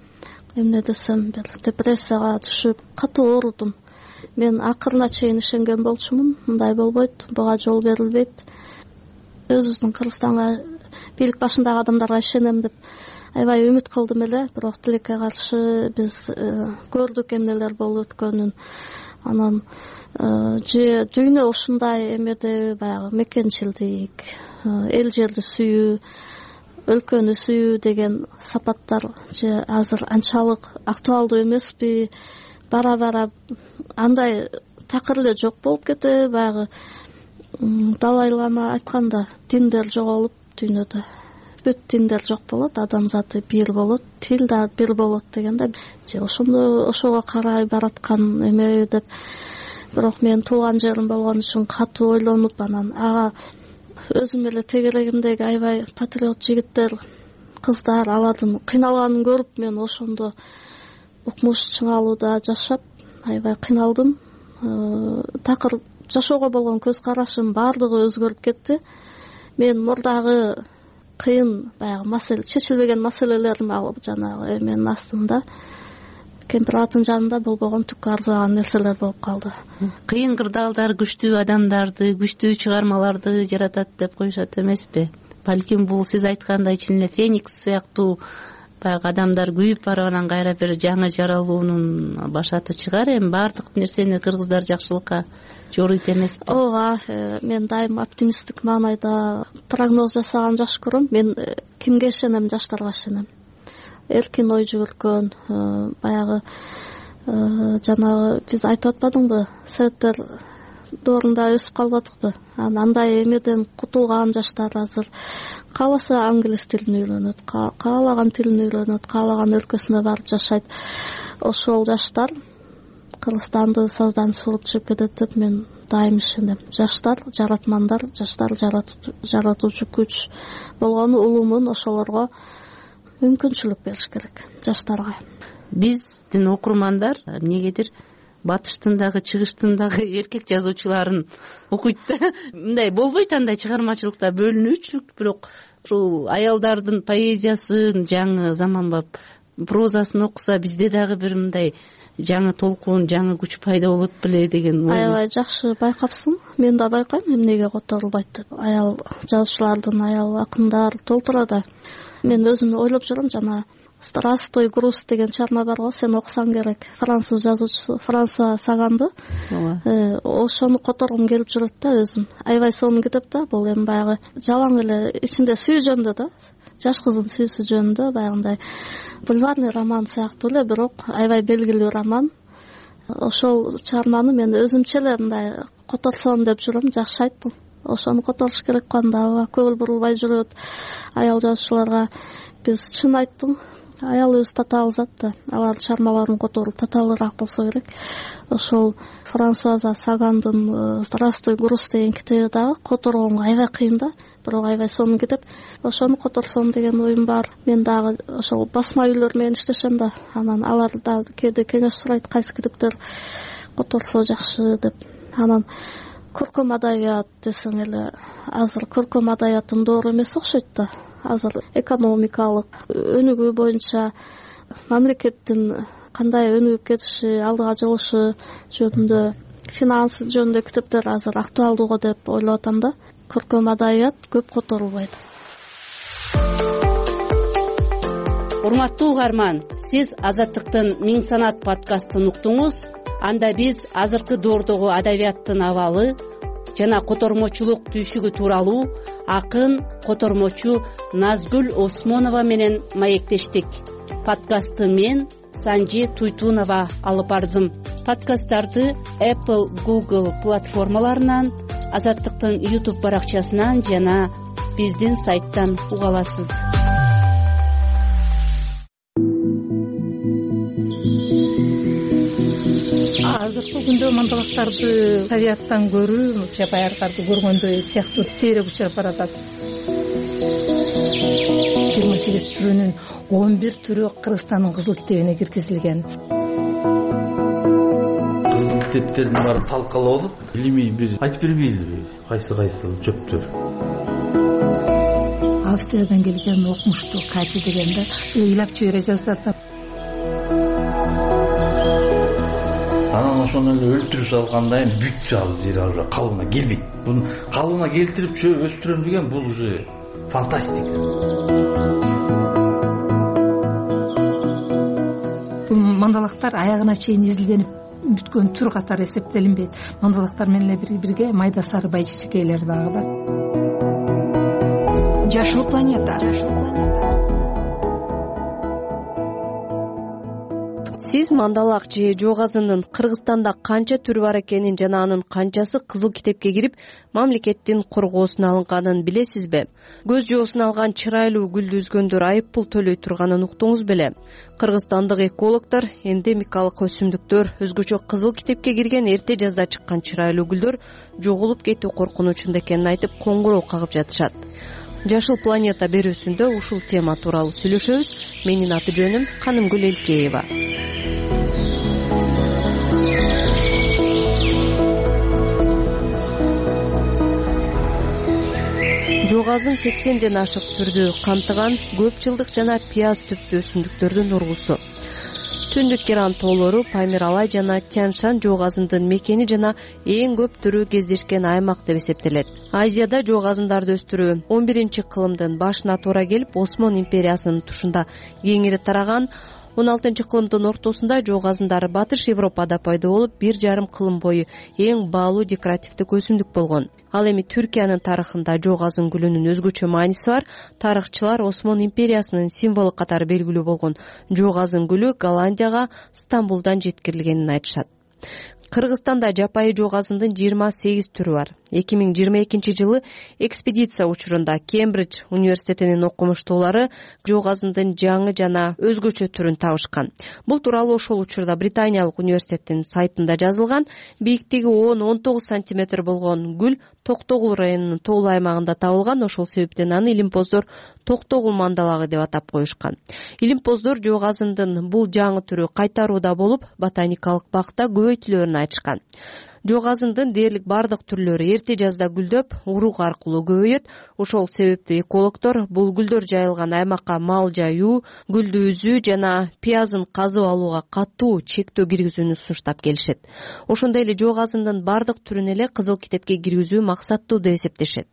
эмне десем, бир депрессияга түшүп катуу оорудум. Мен акырына чейин ишенген болчумун, мындай болбойт, буга жол берилбейт. Өзүбүздүн Кыргызстанга, бийлик башындагы адамдарга ишенем деп аябай үмүт кылдым эле, бирок тилекке каршы биз көрдүк эмнелер болуп өткөнүн. Анан же дүйнө ушундай эмеде, баягы мекенчилдик, эл жерди сүйүү, өлкөнү сүйүү деген сапаттар же азыр анчалык актуалдуу эмеспи? Бара-бара андай такыр эле жок болуп кетеби? Баягы Далай Лама айтканда, диндер жоголуп дүйнөдө, бүт диндер жок болот, адамзаты бир болот, тил да бир болот дегенде, же ошого карай бараткан эме деп. Бирок мен туулган жерим болгон үчүн катуу ойлонуп, анан ага өзүм эле тегерегимдеги аябай патриот жигиттер, кыздар, алардын кыйналганын көрүп, мен ошондо укмуш чыңалууда жашап аябай кыйналдым. Такыр жашоого болгон көз карашым баардыгы өзгөрүп кетти. Мен мурдагы кыйын, баягы чечилбеген маселелерим алып, жанагы эменин астында, Кемпир-Абадтын жанында болбогон түккө арзыбаган нерселер болуп калды. Кыйын кырдаалдар күчтүү адамдарды, күчтүү чыгармаларды жаратат деп коюшат эмеспи? Балким бул сиз айткандай чын эле Феникс сыяктуу баягы адамдар күйүп барып, анан кайра бир жаңы жаралуунун башаты чыгар. Эми баардык нерсени кыргыздар жакшылыкка жоруйт эмеспи? Ооба, мен дайым оптимисттик маанайда прогноз жасаган жакшы көрөм. Мен кимге ишенем? Жаштарга ишенем. Эркин ой жүгүрткөн, баягы жанагы биз айтып атпадыңбы, советтер доорунда өсүп калбадыкпы? Андай эмеден кутулган жаштар азыр кааласа англис тилин үйрөнөт, каалаган тилин үйрөнөт, каалаган өлкөсүнө барып жашайт. Ошол жаштар Кыргызстанды саздан суруп чыгып кетет деп мен дайым ишенем. Жаштар жаратмандар, жаштар жаратуучу күч болгону улумун, ошолорго мүмкүнчүлүк бериш керек, жаштарга. Биздин окурмандар эмнегедир батыштын дагы чыгыштын дагы эркек жазуучуларын окуйт да. Мындай болбойт, андай чыгармачылыкта бөлүнүүчүлүк, бирок ушул аялдардын поэзиясын, жаңы заманбап прозасын окуса, бизде дагы бир мындай жаңы толкун, жаңы күч пайда болот беле деген ой. Аябай жакшы байкапсың. Мен да байкайм эмнеге которулбайт деп. Аял жазуучулардын, аял акындар толтура да. Мен өзүм ойлоп жүрөм, жана Здравствуй, груз деген чарма бар го, сен окусаң керек. Француз жазуучусу Франсуа Саганды. Ошону которгум келип жүрөт да өзүм. Аябай сонун китеп да, бул эми баягы жалаң эле ичинде сүй жөнүндө да, жаш кыздын сүйүүсү жөнүндө баягындай бульварный роман сыяктуу эле, бирок аябай белгилүү роман. Ошол чарманы мен өзүмчө эле мындай которсом деп жүрөм, жакшы айттың. Ошону которуш керек кандай, көңүл бурулбай жүрөт аял жазуучуларга. Биз чын айттың, аялыбыз татаал зат да, алардын чармаларын которуу татаалыраак болсо керек. Ошол Франсуаза Сагандын Здравствуй, груз деген китеби дагы которгонго аябай кыйын да, бирок аябай сонун китеп. Ошону которсом деген оюм бар. Мен дагы ошол басма үйлөр менен иштешем да, анан алар да кээде кеңеш сурайт, кайсы китептер которсо жакшы деп. Анан көркөм адабият десең эле, азыр көркөм адабияттын доору эмес окшойт да. Азыр экономикалык өнүгүү боюнча мамлекеттин кандай өнүгүп кетиши, алдыга жылышы жөнүндө, финанс жөнүндө китептер азыр актуалдуу го деп ойлоп атам да. Көркөм адабият көп которулбайт. Урматтуу угарман, сиз Азаттыктын Миң санат подкастын уктуңуз. Анда биз азыркы доордогу адабияттын абалы жана котормочулук түйшүгү тууралуу акын, котормочу Назгүл Осмонова менен маектештик. Подкастты мен Санжи Туйтунова алып бардым. Подкасттарды Apple, Google платформаларынан, Азаттыктын YouTube баракчасынан жана биздин сайттан уга аласыз. Азыркы күндө мандалактарды табияттан көрүү, жапайыркарды көргөндөй сыяктуу сейрек учуп баратат. 28 түрүнүн 11 түрү Кыргызстандын кызыл китебине киргизилген. Кызыл китептердин баары талкалалып, илимий биз айтып бербейбизби кайсы жөптөр. Австриядан келген окумуштуу Кати деген да ыйлап жибере жаздат. Анан ошону эле өлтүрүп салгандан кийин бүт жабы зира уже калыбына келбейт. Буну калыбына келтирип өстүрөм деген бул уже фантастика. Бул мандалактар аягына чейин изилденип бүткөн түр катары эсептелинбейт. Мандалактар менен эле бирге майда сары байчичекейлер дагы бар. Жашыл планета. Сиз мандалак же жоогазындын Кыргызстанда канча түрү бар экенин жана анын канчасы кызыл китепке кирип мамлекеттин коргоосуна алынганын билесизби? Көз жоосун алган чырайлуу гүлдү үзгөндөр айып пул төлөй турганын уктуңуз беле? Кыргызстандык экологдор эндемикалык өсүмдүктөр, өзгөчө кызыл китепке кирген эрте жазда чыккан чырайлуу гүлдөр жоголуп кетүү коркунучунда экенин айтып коңгуроо кагып жатышат. Жашыл планета берүүсүндө ушул тема тууралуу сүйлөшөбүз. Менин аты жөнүм Канымгүл Элкеева. Жоогазын 80ден ашык түрдү камтыган көп жылдык жана пияз түптүү өсүмдүктөрдүн ургусу. Түндүк Иран тоолору, Памир-Алай жана Тянь-Шань жоогазындын мекени жана эң көп түрү кездешкен аймак деп эсептелет. Азияда жоогазындарды өстүрүү 11-кылымдын башына туура келип, Осмон империясынын тушунда кеңири тараган. 16-кылымдын ортосунда жоогазындары Батыш Европада пайда болуп, 1,5 кылым бою эң баалуу декоративдик өсүмдүк болгон. Ал эми Түркиянын тарыхында жоогазын гүлүнүн өзгөчө мааниси бар. Тарыхчылар Осмон империясынын символу катары белгилүү болгон жоогазын гүлү Голландияга Стамбулдан жеткирилгенин айтышат. Кыргызстанда жапайы жоогазындын 28 түрү бар. 2022 жылы экспедиция учурунда Кембридж университетинин окумуштуулары жоогазындын жаңы жана өзгөчө түрүн табышкан. Бул тууралуу ошол учурда Британиялык университеттин сайтында жазылган. Бийиктиги 10-19 сантиметр болгон гүл Токтогул районунун тоолуу аймагында табылган. Ошол себептен аны илимпоздор Токтогул мандалагы деп атап коюшкан. Илимпоздор жоогазындын бул жаңы түрү кайтарууда болуп, ботаникалык бакта көбөйтүлөөрүн айтышкан. Жоогазындын дээрлик бардык түрлөрү эрте жазда гүлдөп, урук аркылуу көбөйөт. Ошол себептен экологдор бул гүлдөр жайылган аймакка мал жаюу, гүлдү үзүү жана пиязын казып алууга катуу чектөө киргизүүнү сунуштап келишет. Ошондой эле жоогазындын бардык түрүн эле кызыл китепке киргизүү максаттуу деп эсептешет.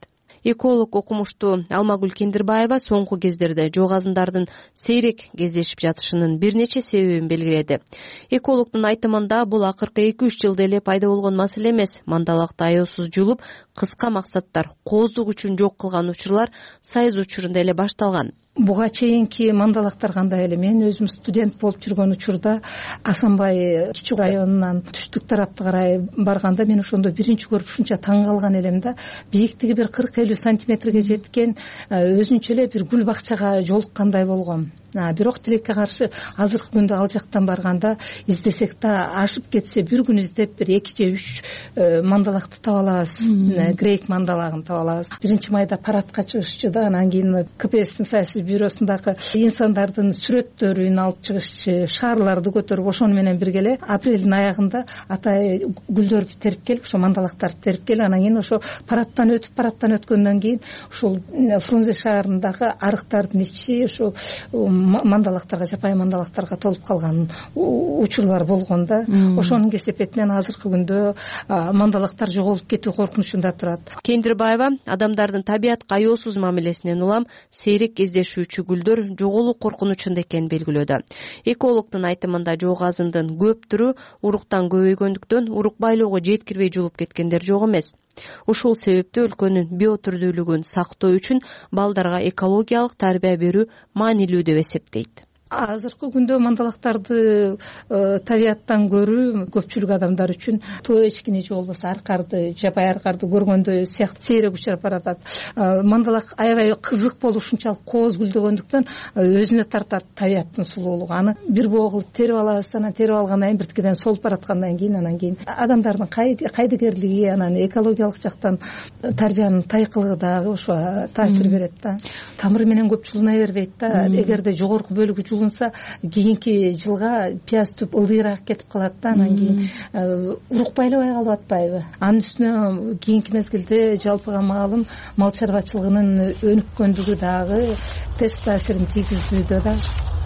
Эколог окумуштуу Алмагүл Кендирбаева соңку кездерде жок азындардын сейрек кездешип жатышынын бир нече себебин белгиледи. Экологдун айтымында бул акыркы 2-3 жылда эле пайда болгон маселе эмес. Мандалакты аеосуз жулуп, кыска максаттар кооздук үчүн жок кылган учурлар Сайыз учурунда эле башталган. Буга чейинки мандалактар кандай эле, мен өзүм студент болуп жүргөн учурда Асанбай Кичи районунан түштүк тарапты карай барганда мен ошондо биринчи көрүп ушунча таң калган элем да. Бийиктиги бир 40-50 сантиметрге жеткен өзүнчө эле бир гүл бакчага жолуккандай болгом. Бирок тилекке каршы азыркы күндө ал жактан барганда издесек да ашып кетсе бир күн издеп бир 2 же 3 мандалакты таба алабыз. Грейк мандалагын таба алабыз. 1-майда парадка чыгышчу да, анан кийин КПСтин саясий бюросундагы инсандардын сүрөттөрүн алып чыгышчы, шаарларды көтөрүп ошону менен бирге эле апрелдин аягында атай гүлдөрдү терип келип, ошо мандалактарды терип келип, анан кийин ошо парадтан өткөндөн кийин ушул Фрунзе шаарындагы арыктардын ичи ошо мандалактарга, жапайы мандалактарга толуп калган учурлар болгон да. Ошонун кесепетинен азыркы күндө мандалактар жоголуп кетүү коркунучунда турат. Кендирбаева адамдардын табиятка аеосуз мамилесинен улам сейрек кездешүүчү гүлдөр жоголуу коркунучунда экенин белгилөөдө. Экологдун айтымында жок азындын көп түрү уруктан көбөйгөндүктөн урук байлоого жеткирбей жулуп кеткендер жок эмес. Ушул себептүү өлкөнүн биотүрдүүлүгүн сактоо үчүн балдарга экологиялык тарбия берүү маанилүү деп эсептейт. Азыркы күндө мандалактарды табияттан көрүү көпчүлүк адамдар үчүн тоо эчкини же болбосо аркарды, жапайы аркарды көргөндө сыяктуу сейрек учур баратат. Мандалак аябай кызык болуп ушунчалык кооз гүлдөгөндүктөн өзүнө тартат табияттын сулуулугу. Аны бир боо кылып терип алабыз, анан терип алгандан кийин биртикеден солуп бараткандан кийин анан кийин адамдардын кайдыгерлиги, анан экологиялык жактан тарбиянын тайкылыгы дагы ошо таасир берет да. Тамыры менен көп жулуна бербейт да. Эгерде жогорку бөлүгү жулунса, кийинки жылга пияз түп ылдыйраак кетип калат да, анан кийин урук байлабай калып атпайбы. Анын үстүнө кийинки мезгилде жалпыга маалым мал чарбачылыгынын өнүккөндүгү дагы терс таасирин тийгизүүдө да.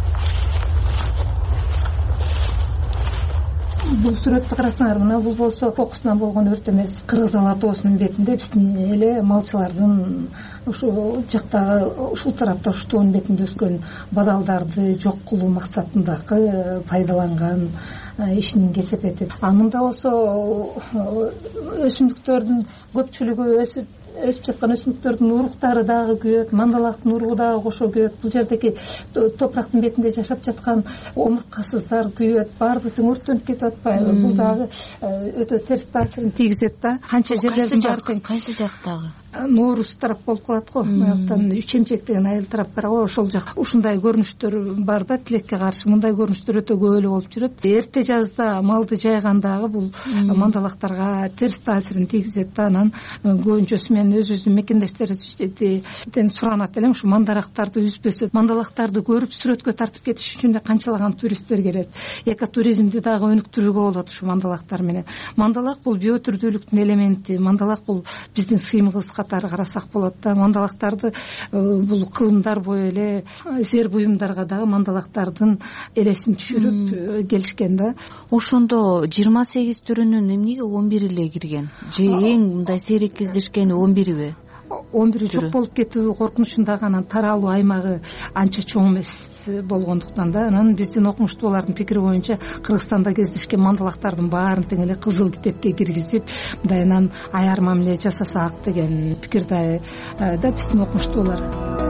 Бул сүрөттү карасаңар, мына бул болсо кокусунан болгон өрт эмес. Кыргыз Ала тоосунун бетинде биздин эле малчылардын ушул жактагы, ушул тарапта ушу тоонун бетинде өскөн бадалдарды жок кылуу максатындагы пайдаланган ишинин кесепети. Мында болсо өсүмдүктөрдүн көпчүлүгү өсүп жаткан өсүмдүктөрдүн уруктары дагы күйөт, мандалактын уругу дагы кошо күйөт. Бул жердеги топурактын бетинде жашап жаткан омурткасыздар күйөт, баардыгы тең өрттөнүп кетип атпайбы. Бул дагы өтө терс таасирин тийгизет да. Канча жерлердин кайсы жактагы? Ноорус тарап болуп калат го. Мыяктан Үчемчек деген айыл тарап бар го, ошол жак. Ушундай көрүнүштөр бар да, тилекке каршы мындай көрүнүштөр өтө көп эле болуп жүрөт. Эрте жазда малды жайгандагы бул мандалактарга терс таасирин тийгизет да. Анан көбүнчөсү мен өзүбүздүн мекендештерибизден суранат элем, ушу мандалактарды үзбөсө, мандалактарды көрүп сүрөткө тартып кетиш үчүн да канчалаган туристтер келет. Экотуризмди дагы өнүктүрүүгө болот ушу мандалактар менен. Мандалак бул биотүрдүүлүктүн элементи. Мандалак бул биздин сыймыгыбыз катары карасак болот да. Мандалактарды бул кылымдар бою эле зер буюмдарга дагы мандалактардын элесин түшүрүп келишкен да. Ошондо 28 түрүнүн эмнеге 11 эле кирген? Же эң мындай сейрек кездешкени 11иби? 11 жок болуп кетүү коркунучундагы анан таралуу аймагы анча чоң эмес болгондуктан да. Анан биздин окумуштуулардын пикири боюнча Кыргызстанда кездешкен мандалактардын баарын тең эле кызыл китепке киргизип, мындай анан аяр мамиле жасасак деген пикирде да биздин окумуштуулар.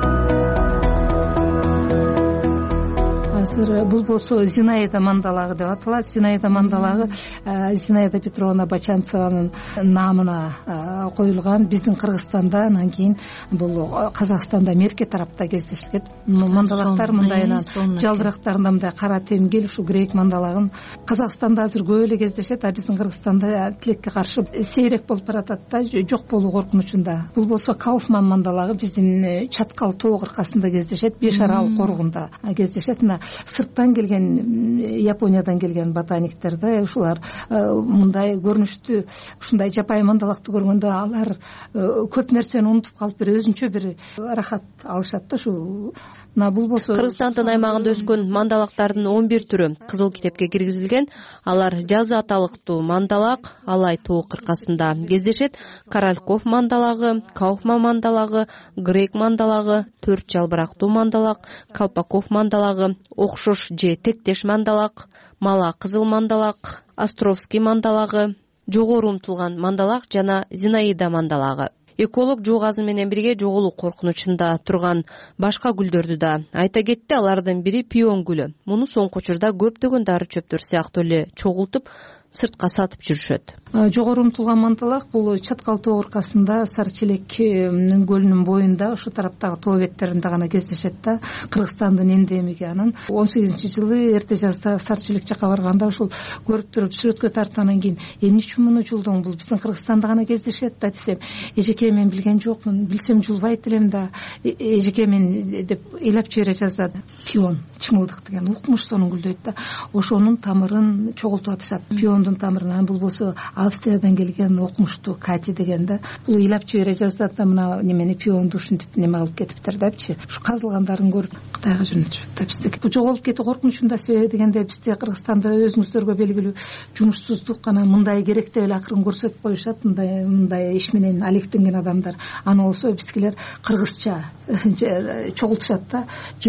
Бул болсо Зинаида мандалагы деп аталат. Зинаида мандалагы Зинаида Петровна Бачанцеванын наамына коюлган. Биздин Кыргызстанда, анан кийин бул Казакстанда, Мерке тарапта кездешкен мандалактар. Мындайынан жалбырактарында мындай кара темгил, ушу грейк мандалагын Казакстанда азыр көп эле кездешет, а биздин Кыргызстанда тилекке каршы сейрек болуп баратат да, жок болуу коркунучунда. Бул болсо Кауфман мандалагы биздин Чаткал тоо кыркасында кездешет, Беш арал коругунда кездешет. Мына сырттан келген, Япониядан келген ботаниктер да ушулар мындай көрүнүштүү ушундай жапайы мандалакты көргөндө алар көп нерсени унутуп калып бир өзүнчө бир рахат алышат да. Ушул мына бул болсо Кыргызстандын аймагында өскөн мандалактардын 11 түрү кызыл китепке киргизилген. Алар жазы аталыктуу мандалак, Алай тоо кыркасында кездешет. Корольков мандалagы, Кауфман мандалagы, Грек мандалagы, төрт жалбырактуу мандалак, Колпаков мандалagы, окшош же тектеш мандалак, Мала кызыл мандалак, Островский мандалagы, жогору умтулган мандалак жана Зинаида мандалagы. Эколог жоо газы менен бирге жоголуу коркунучунда турган башка гүлдөрдү да айта кетти. Алардын бири пион гүлү. Муну соңку учурда көптөгөн дары чөптөр сыяктуу эле чогултуп сыртка сатып жүрүшөт. Жогору умтулган мандалак бул Чаткал тоо кыркасында, Сарычелек көлүнүн боюнда, ошол тараптагы тоо беттеринде гана кездешет да. Кыргызстандын эндемиги анын. 18-жылы эрте жазда Сарычелек жака барганда ушул көрүп туруп сүрөткө тарткандан кийин эмне үчүн муну жулдуң, бул биздин Кыргызстанда гана кездешет да десем, эжеке мен билген жокмун, билсем жулбайт элем да, эжеке мен деп ыйлап жибере жаздады. Пион, чымылдык деген укмуш сонун гүлдөйт да. Ошонун тамырын чогултуп атышат. Пиондун тамырынан. Бул болсо Австриядан келген окумуштуу Кати деген да. Бул ыйлап жибере жаздат да, мына немени пионду ушинтип неме кылып кетиптир депчи. Ушу казылгандарын көрүп Кытайга жөнөтүшөт да бизде. Бул жоголуп кетүү коркунучунун да себеби дегенде бизде Кыргызстанда өзүңүздөргө белгилүү жумушсуздук анан мындай керек деп эле акырын көрсөтүп коюшат. Мындай иш менен алектенген адамдар. Аны болсо бизгилер кыргызча чогултушат да.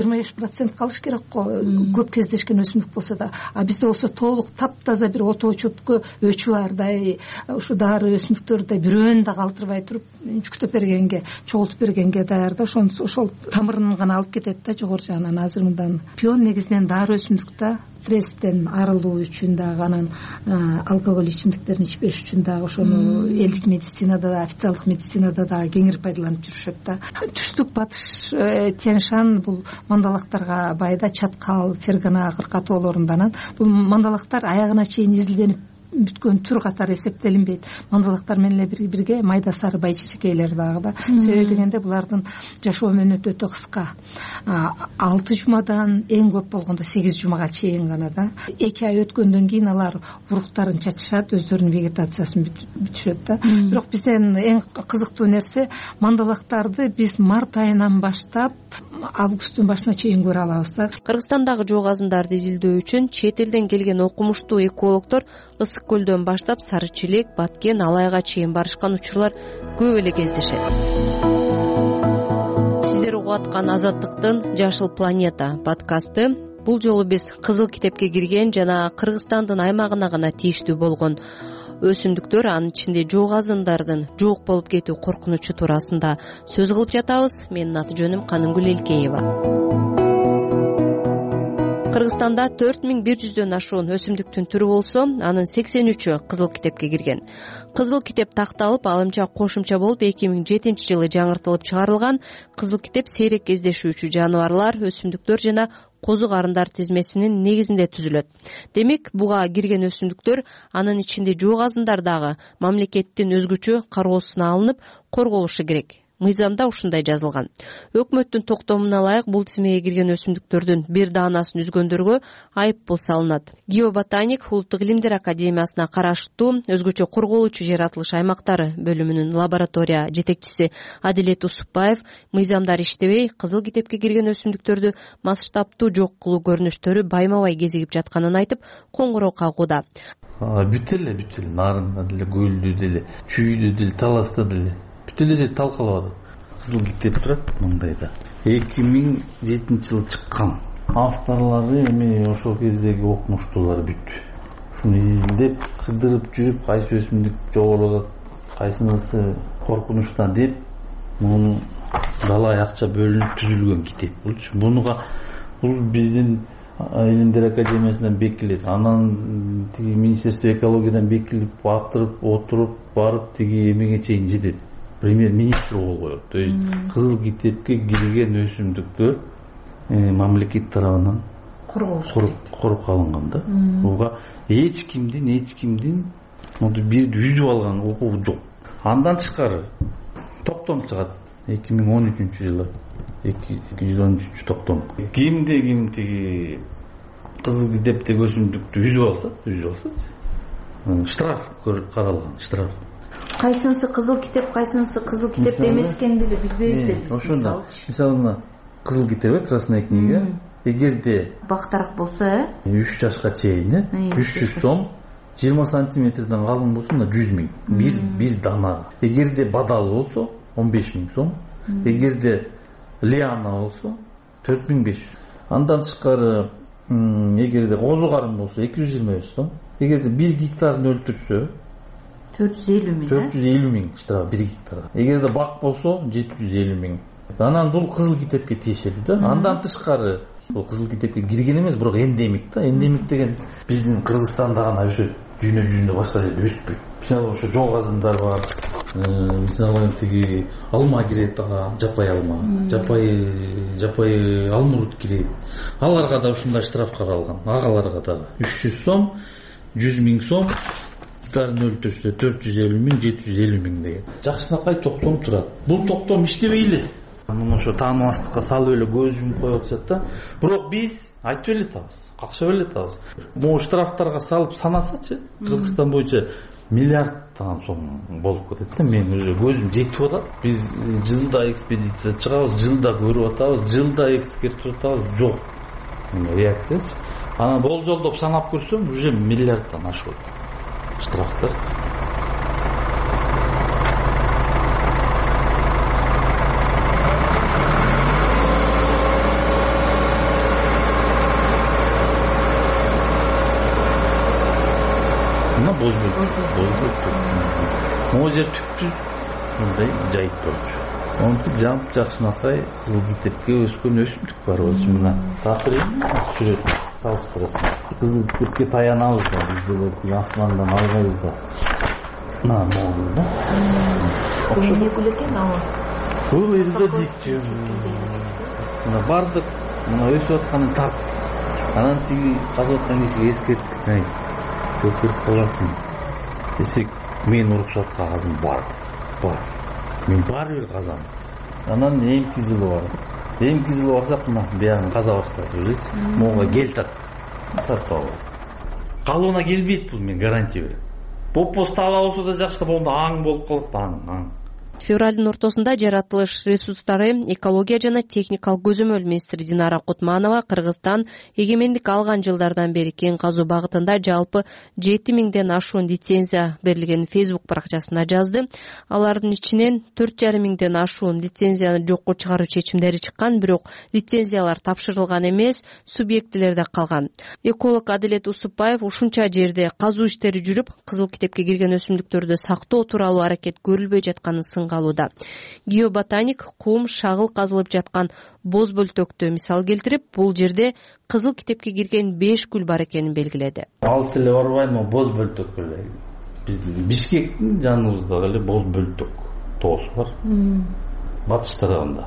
25% калыш керек го, көп кездешкен өсүмдүк болсо да. А бизде болсо толук таптаза бир отоо чөпкө өчү бардай ушу дары өсүмдүктөрдү бирөөнү да калтырбай туруп жүктөп бергенге, чогултуп бергенге даяр да. Ошол тамырын гана алып кетет да жогору жагынан. Азыр мындан пион негизинен дары өсүмдүк да. Стресстен арылуу үчүн дагы, анан алкоголь ичимдиктерин ичпеш үчүн дагы ошону элдик медицинада да, официалдык медицинада да кеңири пайдаланып жүрүшөт да. Түштүк батыш Тянь-Шань бул мандалактарга бай да. Чаткал, Фергана кырка тоолорундан бул мандалактар аягына чейин изилденип бүткөн түр катары эсептелинбейт. Мандалактар менен эле бирге майда сары байчечекейлер дагы да. Себеби дегенде булардын жашоо мөөнөтү өтө кыска. 6 жумадан эң көп болгондо 8 жумага чейин гана да. 2 ай өткөндөн кийин алар уруктарын чачышат, өздөрүнүн вегетациясын бүтүшөт да. Бирок бизден эң кызыктуу нерсе, мандалактарды биз март айынан баштап августтун башына чейин көрө алабыз да. Кыргызстандагы жоо газындарды изилдөө үчүн чет элден келген окумуштуу экологдор Ысык көлдөн баштап Сарычелек, Баткен, Алайга чейин барышкан учурлар көп эле кездешет. Сиздер угуп аткан Азаттыктын Жашыл планета подкасты. Бул жолу биз кызыл китепке кирген жана Кыргызстандын аймагына гана тийиштүү болгон өсүмдүктөр, анын ичинде жоо газындардын жок болуп кетүү коркунучу туурасында сөз кылып жатабыз. Менин аты жөнүм Канымгүл Элкеева. Кыргызстанда 4100дөн ашуун өсүмдүктүн түрү болсо, анын 83-ü кызыл китепке кирген. Кызыл китеп такталып, алымча кошумча болуп 2007-жылы жаңыртылып чыгарылган. Кызыл китеп сейрек кездешүүчү жаныбарлар, өсүмдүктөр жана козу карындар тизмесинин негизинде түзүлөт. Демек, буга кирген өсүмдүктөр, анын ичинде жоо газындар дагы мамлекеттин өзгөчө кароосуна алынып корголушу керек. Мыйзамда ушундай жазылган. Өкмөттүн токтомуна ылайык бул тизмеге кирген өсүмдүктөрдүн бир даанасын үзгөндөргө айыппул салынат. Геоботаник Улуттук илимдер академиясына караштуу өзгөчө корголуучу жаратылыш аймактары бөлүмүнүн лаборатория жетекчиси Адилет Усупбаев мыйзамдар иштебей, кызыл китепке кирген өсүмдүктөрдү масштабтуу жок кылуу көрүнүштөрү байма-бай кезигип жатканын айтып, коңгуроо кагууда. Бүт эле нарында деле, гүлдү деле, чүйдү деле, таласта деле бүт эле жер талкалабадык. Кызыл китеп турат мындайда. 2007-жылы чыккан. Авторлору эми ошол кездеги окумуштуулар бүт. Шуну изилдеп, кыдырып жүрүп, кайсы өсүмдүк жогорулат, кайсынысы коркунучтан деп, муну далай акча бөлүнүп түзүлгөн китеп болчу. Бул биздин Илимдер академиясынан бекилет. Анан тиги Министерство экологиядан бекилип, батырып, отуруп, барып тиги эмеге чейин жетет. Премьер-министр болуп коет. То есть кызыл китепке кирген өсүмдүктөр мамлекет тарабынан коруп калынган да. Буга эч кимдин бирди үзүп алган укугу жок. Андан тышкары токтом чыгат. 2013 213 токтом. Ким тиги кызыл китептеги өсүмдүктү үзүп алса, штраф каралган, штраф. Кайсынысы кызыл китеп, кайсынысы кызыл китеп эмес экенин деле билбейбиз деле. Ошондо мисалы мына кызыл китеп, красная книга, эгерде бактараак болсо, 3 жашка чейин 300 сом, 20 сантиметрден калың болсо 100 миң бир дана. Эгерде бадал болсо 15 миң сом, эгерде лиана болсо 4500. Андан тышкары эгерде козу карын болсо 225 сом, эгерде 1 гектарын өлтүрсө 450 миң штраф 1 гектарга. Эгерде бак болсо 750 миң. Анан бул кызыл китепке тиешелүү да. Андан тышкары бул кызыл китепке кирген эмес, бирок эндемик да. Эндемик деген биздин Кыргызстанда гана өсөт. Дүйнө жүзүндө башка жерде өспөйт. Мисалы ошо жол казындар бар. Мисалы тиги алма кирет, жапай алма, жапай алмурут кирет. Аларга да ушундай штраф каралган. Агаларга да 300 сом, 100 миң сом, гектарын өлтүрсө 450 миң, 750 миң деген. Жакшынакай токтом турат. Бул токтом иштебей эле. Мына ошо тааныбастыкка салып эле көз жумуп коюп атышат да. Бирок биз айтып эле атабыз, какшап эле атабыз. Могу штрафтарга салып санасачы, Кыргызстан боюнча миллиарддан сом болуп кетет да. Мен өзү көзүм жетип атат. Биз жылда экспедиция чыгабыз, жылда көрүп атабыз, жылда эксперт турабыз. Жок. Реакциячы. Анан болжолдоп санап көрсөм, уже миллиарддан ашып атат. Штрафтар. Могу жер түпсүз мындай жайып турчу. Онтип жанып жакшынакай кызыл китепке өскөн өсүмдүк бар болчу. Мына тапырайын, сүрөт салыштырасың. Кызыл китепке таянабыз да, биз деле асмандан албайбыз да. Мына могу да. Эмне экен ал? Бул эрудит. Мына бардык, мына өсүп атканын тарт. Анан тиги казып аткан кишиге эскерттик. Көкүрүп каласың десек, мен уруксат кагазым бар. Мен бар бир казам. Анан эмки жылы бар. Эмки жылы барсак, мына биягын каза баштап жүрөбүз. Могуга кел тартабы. Калыбына келбейт бул, мен гарантия берем. Боп-боз таала болсо да жакшы, болду аң болуп калат, аң. Февралдын ортосунда жаратылыш ресурстары, экология жана техникалык көзөмөл министри Динара Кутманова Кыргызстан эгемендик алган жылдардан бери кен казуу багытында жалпы 7000ден ашуун лицензия берилген Facebook баракчасына жазды. Алардын ичинен 4500ден ашуун лицензияны жокко чыгаруу чечимдери чыккан, бирок лицензиялар тапшырылган эмес, субъектилерде калган. Эколог Адилет Усупбаев ушунча жерде казуу иштери жүрүп, кызыл китепке кирген өсүмдүктөрдү сактоо тууралуу аракет көрүлбөй жатканын алууда. Геоботаник кум, шагыл казылып жаткан боз бөлтөктү мисал келтирип, бул жерде кызыл китепке кирген 5 гүл бар экенин белгиледи. Алыс эле барбайм, боз бөлтөк эле. Биздин Бишкектин жаныбызда эле боз бөлтөк тоосу бар. Батыш тарабында.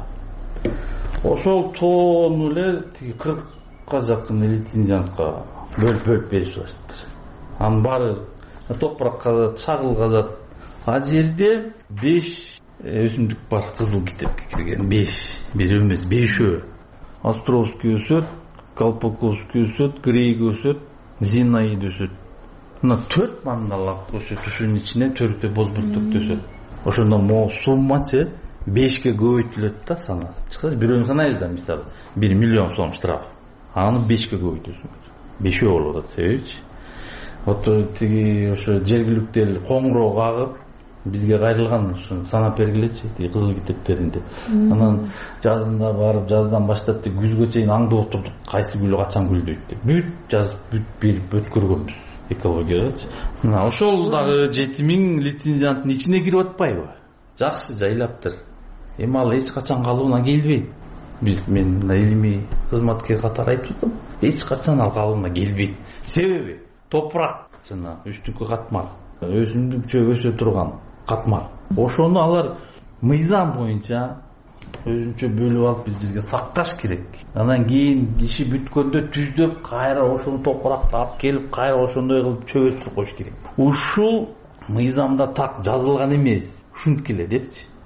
Ошол тоону эле 40ка жакын лицензиантка бөлүп берип жатышты. Анын баары топурак казат, шагыл казат. А жерде 5 өсүмдүк бар кызыл китепке кирген. 5, бир эмес, 5. Островский өсөт, Колпаковский өсөт, Грейг өсөт, Зинаид өсөт. Мына 4 мандалак өсөт, ушунун ичине 4 боз бөлтөк өсөт. Ошондо могу суммачы 5ке көбөйтүлөт да, санап чыкса. Бирөөнү санайбыз да, мисалы 1 миллион сом штраф. Аны 5ке көбөйтөсүң. 5 болуп атат, себепчи. Вот тиги ошо жергиликтер коңгуроо кагып бизге кайрылган, ошо санап бергилечи кызыл китептеринде. Анан жазында барып, жаздан баштап күзгө чейин аңдып отурдук, кайсы гүл качан гүлдөйт деп. Бүт жазып, бүт берип өткөргөнбүз экологиягачы. Мына ошол дагы 7000 лицензиянттын ичине кирип атпайбы? Жакшы жайлаптыр. Эми ал эч качан калыбына келбейт. Мен илимий кызматкер катары айтып атам, эч качан ал калыбына келбейт. Себеби топурак жана үстүнкү катмар, өсүмдүк чөп өсө турган катмар. Ошону алар мыйзам боюнча өзүнчө бөлүп алып бизге сакташ керек. Анан кийин иши бүткөндө түздөп, кайра ошону топуракты алып келип, кайра ошондой кылып чөп өстүрүп коюш керек. Ушул мыйзамда так жазылган эмес, ушинтип келе депчи.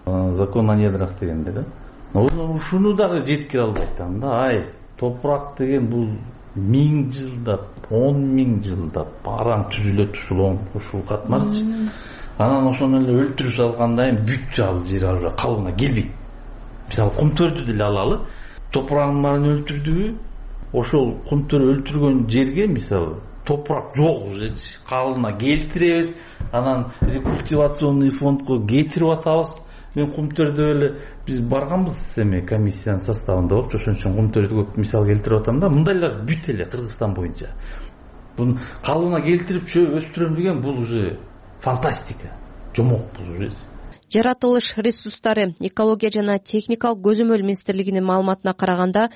закон на недрах дегенде да. Ушуну дагы жеткире албайт анда. Ай, топурак деген бул 1000 жылдап, 10.000 жылдап араң түзүлөт ушул катмарчы. Анан ошону эле өлтүрүп салгандан кийин бүт ал жер уже калыбына келбейт. Мисалы кумтөрдү деле алалы, топурагын баарын өлтүрдүбү, ошол кумтөр өлтүргөн жерге мисалы топурак жок уже калыбына келтиребиз, анан рекультивационный фондго кетирип атабыз. Мен кумтөрдө эле биз барганбыз эме комиссиянын составында болуп, ошон үчүн кумтөрдү көп мисал келтирип атам да. Мындайлар бүт эле Кыргызстан боюнча. Буну калыбына келтирип чөп өстүрөм деген бул уже фантастика. Жомок бул уже. Жаратылыш ресурстары экология жана техникалык көзөмөл министрлигинин маалыматына караганда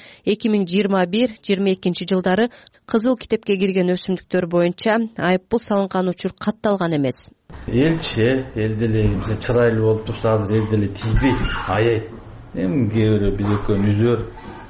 2021-22 жылдары кызыл китепке кирген өсүмдүктөр боюнча айыппул салынган учур катталган эмес. Эл деле чырайлуу болуп турса азыр эл деле тийбейт, аяйт. Эми кээ бирөө биз экөө үзөр.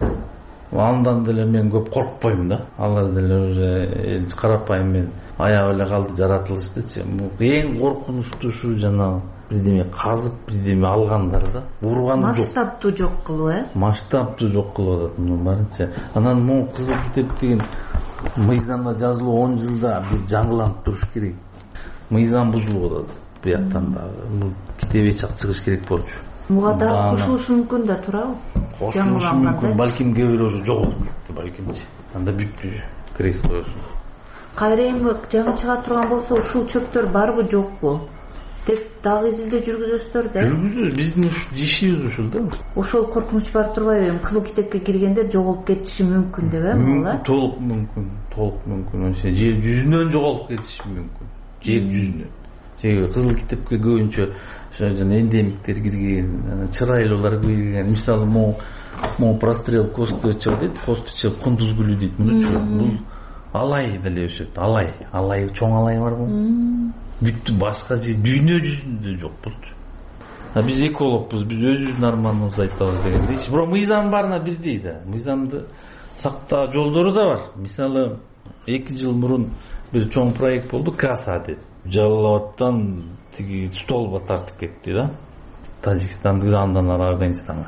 Андан деле мен көп коркпойм да. Алар деле уже карапайым мен аяп эле калды жаратылыштычы. Эң коркунучтуу ушу жана бирдеме казып, бирдеме алгандар да. Урганы жок. Масштабтуу жок кылуу, Масштабтуу жок кылып атат мунун баарынча. Анан могу кызыл китеп деген мыйзамда жазылуу 10 жылда бир жаңыланып туруш керек. Мыйзам бузулуп атат. Бияктан дагы бул китеп эч чыгыш керек болчу. Буга да кошулушу мүмкүн да турабы? Кошулушу мүмкүн, балким кээ бирөө уже жоготуп кетти балкимчи. Анда бүттү, крест коесуң. Кайра эми жаңы чыга турган болсо ушул чөптөр барбы жокпу деп дагы изилдөө жүргүзөсүздөр да? Жүргүзөбүз, биздин ишибиз ушул да. Ошол коркунуч бар турбайбы? Эми кызыл китепке киргендер жоголуп кетиши мүмкүн деп эми? Толук мүмкүн. Жер жүзүнөн жоголуп кетиши мүмкүн. Жер жүзүнөн. Кызыл китепке көбүнчө жана эндемиктер кирген, чырайлуулар кирген. Мисалы могу прострел костыча дейт, костыча кундуз гүлү дейт. Бул алай деле өсөт. Алай чоң алай барбы? Бүт башка жер дүйнө жүзүндө жок болчу. Биз экологпуз, биз өзүбүздүн арманыбызды айтабыз дегендей. Бирок мыйзам баарына бирдей да. Мыйзамды сактоо жолдору да бар. Мисалы 2 жыл мурун бир чоң проект болду, Каса деп. Жалал Абадтан тиги столба тартып кетти да. Тажикстандын жанынан Афганистанга.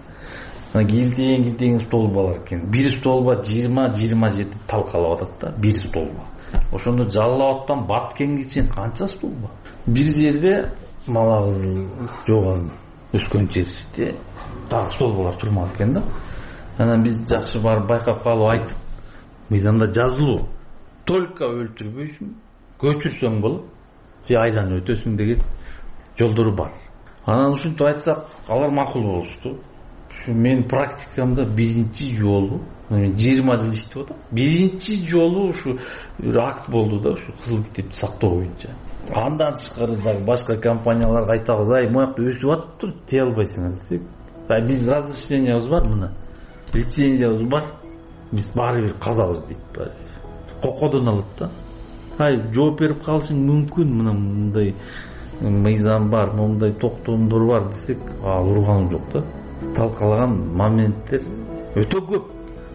Килдеген столбалар экен. Бир столба 20-27 талкалап атат да, бир столба. Ошондо Жалал Абадтан Баткенге чейин канча столба? Бир жерде мала кызыл жоғазын өскөн жерде дагы столбалар турмак экен да. Анан биз жакшы барып байкап калып айттык. Мыйзамда жазылуу. Только өлтүрбөйсүң, көчүрсөң болот. Же айланып өтөсүң деген жолдору бар. Анан ушинтип айтсак, алар макул болушту. Ушу мен практикамда биринчи жолу, 20 жыл иштеп атам. Биринчи жолу ушу акт болду да, ушу кызыл китепти сактоо боюнча. Андан тышкары дагы башка компанияларга айтабыз, ай, моякта өсүп атыптыр, тие албайсыңар десек. Биз разрешениябыз бар мына. Лицензиябыз бар. Биз баары бир казабыз дейт. Кокодон алат да. Ай, жооп берип калышың мүмкүн, мындай мыйзам бар, мындай токтомдор бар десек, ал урган жок да. Талкалаган моменттер өтө көп.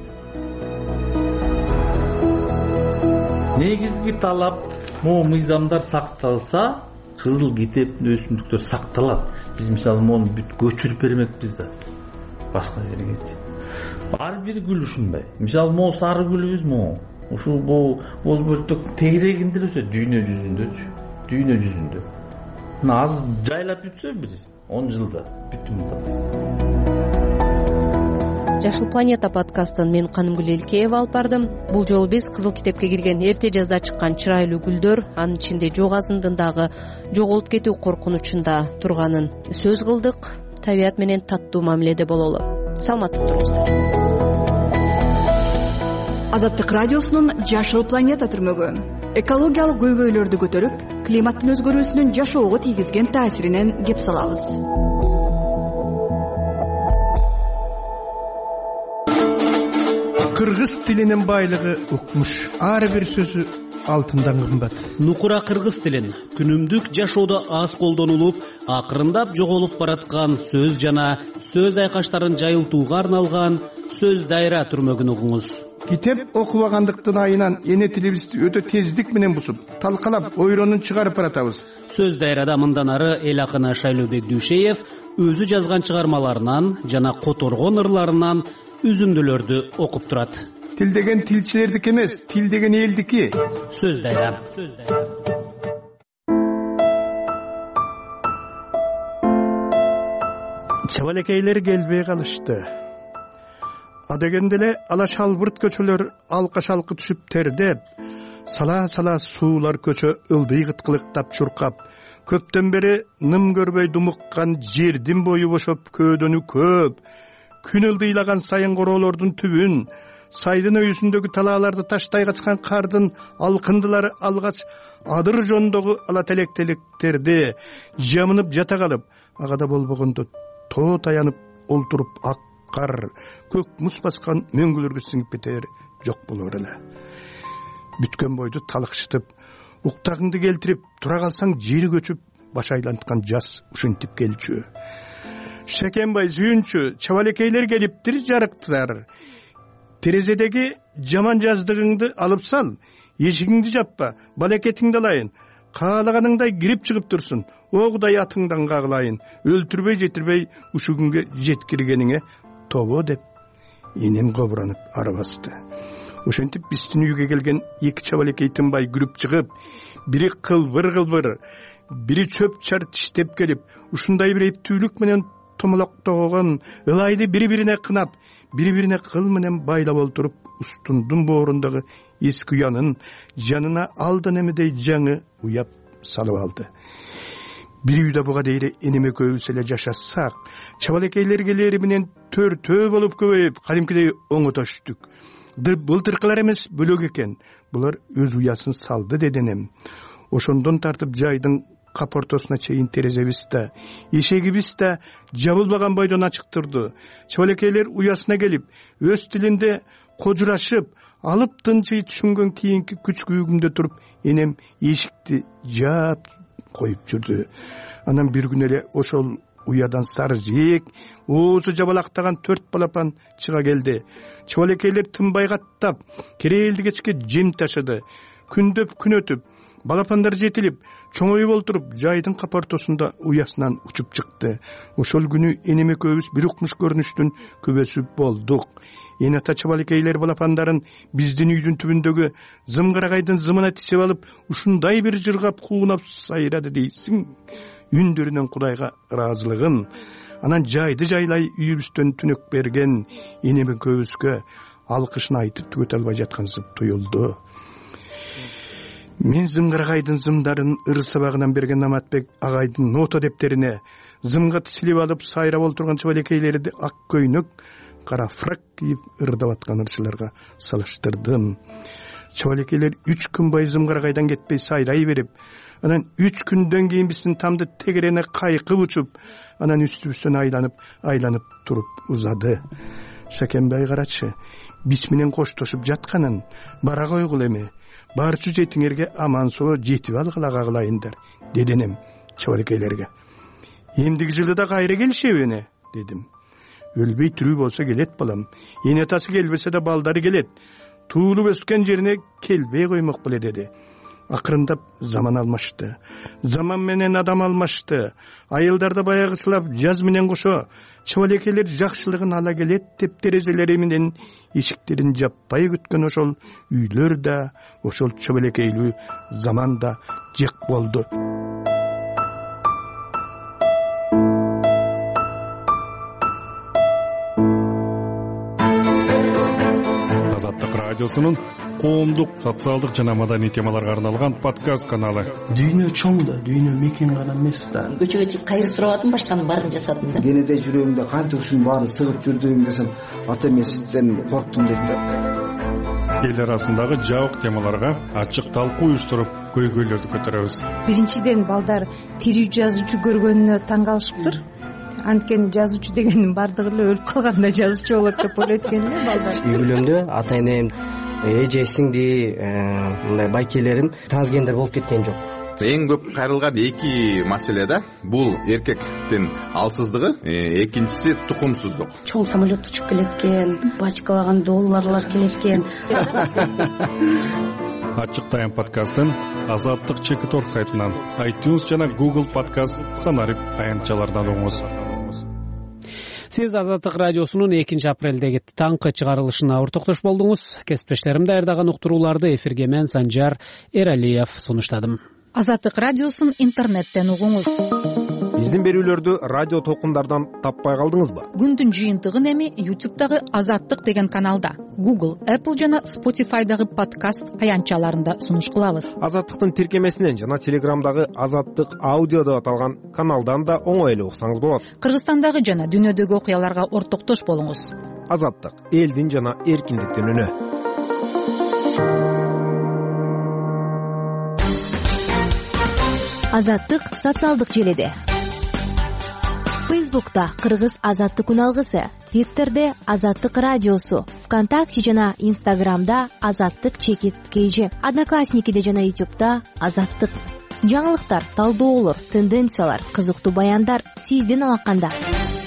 Негизги талап, могу мыйзамдар сакталса, кызыл китептин өсүмдүктөр сакталат. Биз мисалы мону бүт көчүрүп бермекпиз да. Башка жерге. Ар бир гүл ушундай. Мисалы могу сары гүлүбүз могу. Ушул боз бөлтөк тегерегинде өсөт дүйнө жүзүндө. Мына азыр жайлап бүтсө бир 10 жылда бүттүм да. Жашыл планета подкастын мен Канымгүл Элкеева алып бардым. Бул жолу биз кызыл китепке кирген эрте жазда чыккан чырайлуу гүлдөр, анын ичинде жоғазындын дагы жоголуп кетүү коркунучунда турганын сөз кылдык. Табият менен таттуу мамиледе бололу. Саламаттык туруңуздар. Азаттык радиосунун Жашыл планета түрмөгү экологиялык көйгөйлөрдү көтөрүп, климаттын өзгөрүүсүнүн жашоого тийгизген таасиринен кеп салабыз. Кыргыз тилинин байлыгы укмуш. Ар бир сөзү алтындан кымбат. Нукура кыргыз тилин күнүмдүк жашоодо аз колдонулуп, акырындап жоголуп бараткан сөз жана сөз айкаштарын жайылтууга арналган сөз дайра түрмөгүн угуңуз. Китеп окубагандыктын айынан эне тилибизди өтө тездик менен бусуп, талкалап, ойронун чыгарып баратабыз. Сөз дайрада мындан ары эл акыны Шайлообек Дүйшеев өзү жазган чыгармаларынан жана которгон ырларынан үзүндүлөрдү окуп турат. Тил деген тилчилердики эмес, тил деген элдики. Сөз дайра. Чабалекейлер келбей калышты. Адегенде эле ала шалбырт көчөлөр алка шалкы түшүп тердеп, сала суулар көчө ылдый кыткылыктап чуркап, көптөн бери ным көрбөй думуккан жердин бою бошоп көөдөнү көп, күн ылдыйлаган сайын короолордун түбүн, сайдын өйүсүндөгү талааларды таштай качкан кардын алкындылары алгач адыр жондогу ала телектерди жамынып жата калып, агада болбогондо тоо таянып олтуруп ак кар, көк муз баскан мөңгүлөргө сиңип кетер жок болор эле. Бүткөн бойду талыкшытып, уктагыңды келтирип, тура калсаң жери көчүп, баш айланткан жаз ушинтип келчү. Шекенбай сүйүнчү, чабалекейлер келиптир жарыктар. Терезедеги жаман жаздыгыңды алып сал, эшигиңди жаппа, балекетиңди алайын. Каалаганыңдай кирип чыгып турсун, огудай атыңдан кагылайын, өлтүрбөй жетирбей ушу күнгө жеткиргениңе тобо деп энем кобуранып арабасты. Ошентип биздин үйгө келген эки чабалекей тынбай күрүп чыгып, бири кылбыр, бири чөп чар тиштеп келип, ушундай бир эптүүлүк менен томолоктогон ылайды бири-бирине кынап, бири-бирине кыл менен байлап олтуруп, устундун боорундагы эски уянын жанына алдан эмедей жаңы уяп салып алды. Бир үйдө буга дейре энеме экөөбүз эле жашасак, чабалекейлер келери менен төртөө болуп көбөйүп, кадимкидей оңотоштук. Былтыркылар эмес бөлөк экен. Булар өз уясын салды деденем. Ошондон тартып жайдын капортосуна чейин терезебиз да, эшегибиз да жабылбаган бойдон ачык турду. Чабалекейлер уясына келип, өз тилинде кожурашып, алып тынчый түшүнгөн кийинки күч күйүгүмдө туруп, энем эшикти жаап коюп жүрдү. Анан бир күн эле ошол уядан сары жээк, оозу жабалактаган 4 балапан чыга келди. Чабалекейлер тынбай каттап, кереэлди кечке жем ташыды. Күндөп күн өтүп, балапандар жетилип, чоңоюп олтуруп, жайдын капортосунда уясынан учуп чыкты. Ошол күнү энем экөөбүз бир укмуш көрүнүштүн күбөсү болдук. Эне ата чабалекейлер балапандарын биздин үйдүн түбүндөгү зымгырагайдын зымына тишип алып, ушундай бир жыргап куунап сайрады дейсиң. Үндөрүнөн Кудайга ыраазылыгым. Анан жайды жайлай үйүбүздөн түнөк берген энем экөөбүзгө алкышын айтып түгөтө албай жаткансып туюлду. Мен зымгырагайдын зымдарын ыр сабагынан берген Наматбек агайдын нота дептерине зымга тишилип алып сайрап олтурган чабалекейлерди ак көйнөк, кара фрак кийип ырдап аткан ырчыларга салыштырдым. Чабалекейлер 3 күн бою зымгырагайдан кетпей сайрай берип, анан 3 күндөн кийин биздин тамды тегерене кайкып учуп, анан үстүбүздөн айланып туруп узады. Шакенбай карачы, биз менен коштошуп жатканын бара койгул эми. Барчу жетиңерге аман соо жетип алгыла кагылайындар, деденем чабалекейлерге. Эмдиги жылы да кайра келишеби, дедим. Өлбөй тирүү болсо келет балам. Эне атасы келбесе да балдары келет. Туулуп өскөн жерине келбей коймок беле, деди. Акырындап заман алмашты. Заман менен адам алмашты. Айылдарда баягычылап жаз менен кошо чабалекейлер жакшылыгын ала келет деп терезелери менен эшиктерин жаппай күткөн ошол үйлөр да, ошол чабалекейлүү заман да жек болду. Азаттык радиосунун коомдук, социалдык жана маданий темаларга арналган подкаст каналы. Дүйнө чоң да, дүйнө мекен гана эмес да. Көчөгө чыгып кайыр сурабадым, башканын баарын жасадым да. Кенеде жүрөгүмдө канча ушунун баарын сыгып жүрдүм десем, ата эмесизден корктум дейт да. Эл арасындагы жабык темаларга ачык талкуу уюштуруп, көйгөйлөрдү көтөрөбүз. Биринчиден балдар тирүү жазуучу көргөнүнө таң калышыптыр. Анткени жазуучу дегендин бардыгы эле өлүп калганда жазуучу болот деп ойлойт экен балдар. Үй бүлөмдө ата энем эжесиңди мындай байкелерин трансгендер болуп кеткен жок. Эң көп кайрылган эки маселе да, бул эркектин алсыздыгы, экинчиси тукумсуздук. Чоң самолет учуп келеткен, бачкалаган долларлар келеткен. Ачык Тайм подкастын Азаттык Чекит.org сайтынан, iTunes жана Google подкаст санарип аянтчалардан угуңуз. Сиз Азаттык радиосунун 2-апрелдеги таңкы чыгарылышына ортоктош болдуңуз. Кесиптештерим даярдаган уктурууларды эфирге мен Санжар Эралиев сунуштадым. Азаттык радиосун интернеттен угуңуз. Биздин берүүлөрдү радио толкундардан таппай калдыңызбы? Күндүн жыйынтыгын эми YouTube'дагы Азаттык деген каналда, Google, Apple жана Spotify'дагы подкаст аянтчаларында сунуш кылабыз. Азаттыктын тиркемесинен жана Телеграмдагы Азаттык аудио деп аталган каналдан да оңой эле уксаңыз болот. Кыргызстандагы жана дүйнөдөгү окуяларга ортоктош болуңуз. Азаттык — элдин жана эркиндиктин үнү. Азаттык социалдык желеде. Фейсбукта Кыргыз Азаттык үн алгысы, Твиттерде Азаттык радиосу, ВКонтакте жана Инстаграмда Азаттык Чекит КЖ, Одноклассникиде жана Ютубта Азаттык. Жаңылыктар, талдоолор, тенденциялар, кызыктуу баяндар сиздин алаканда.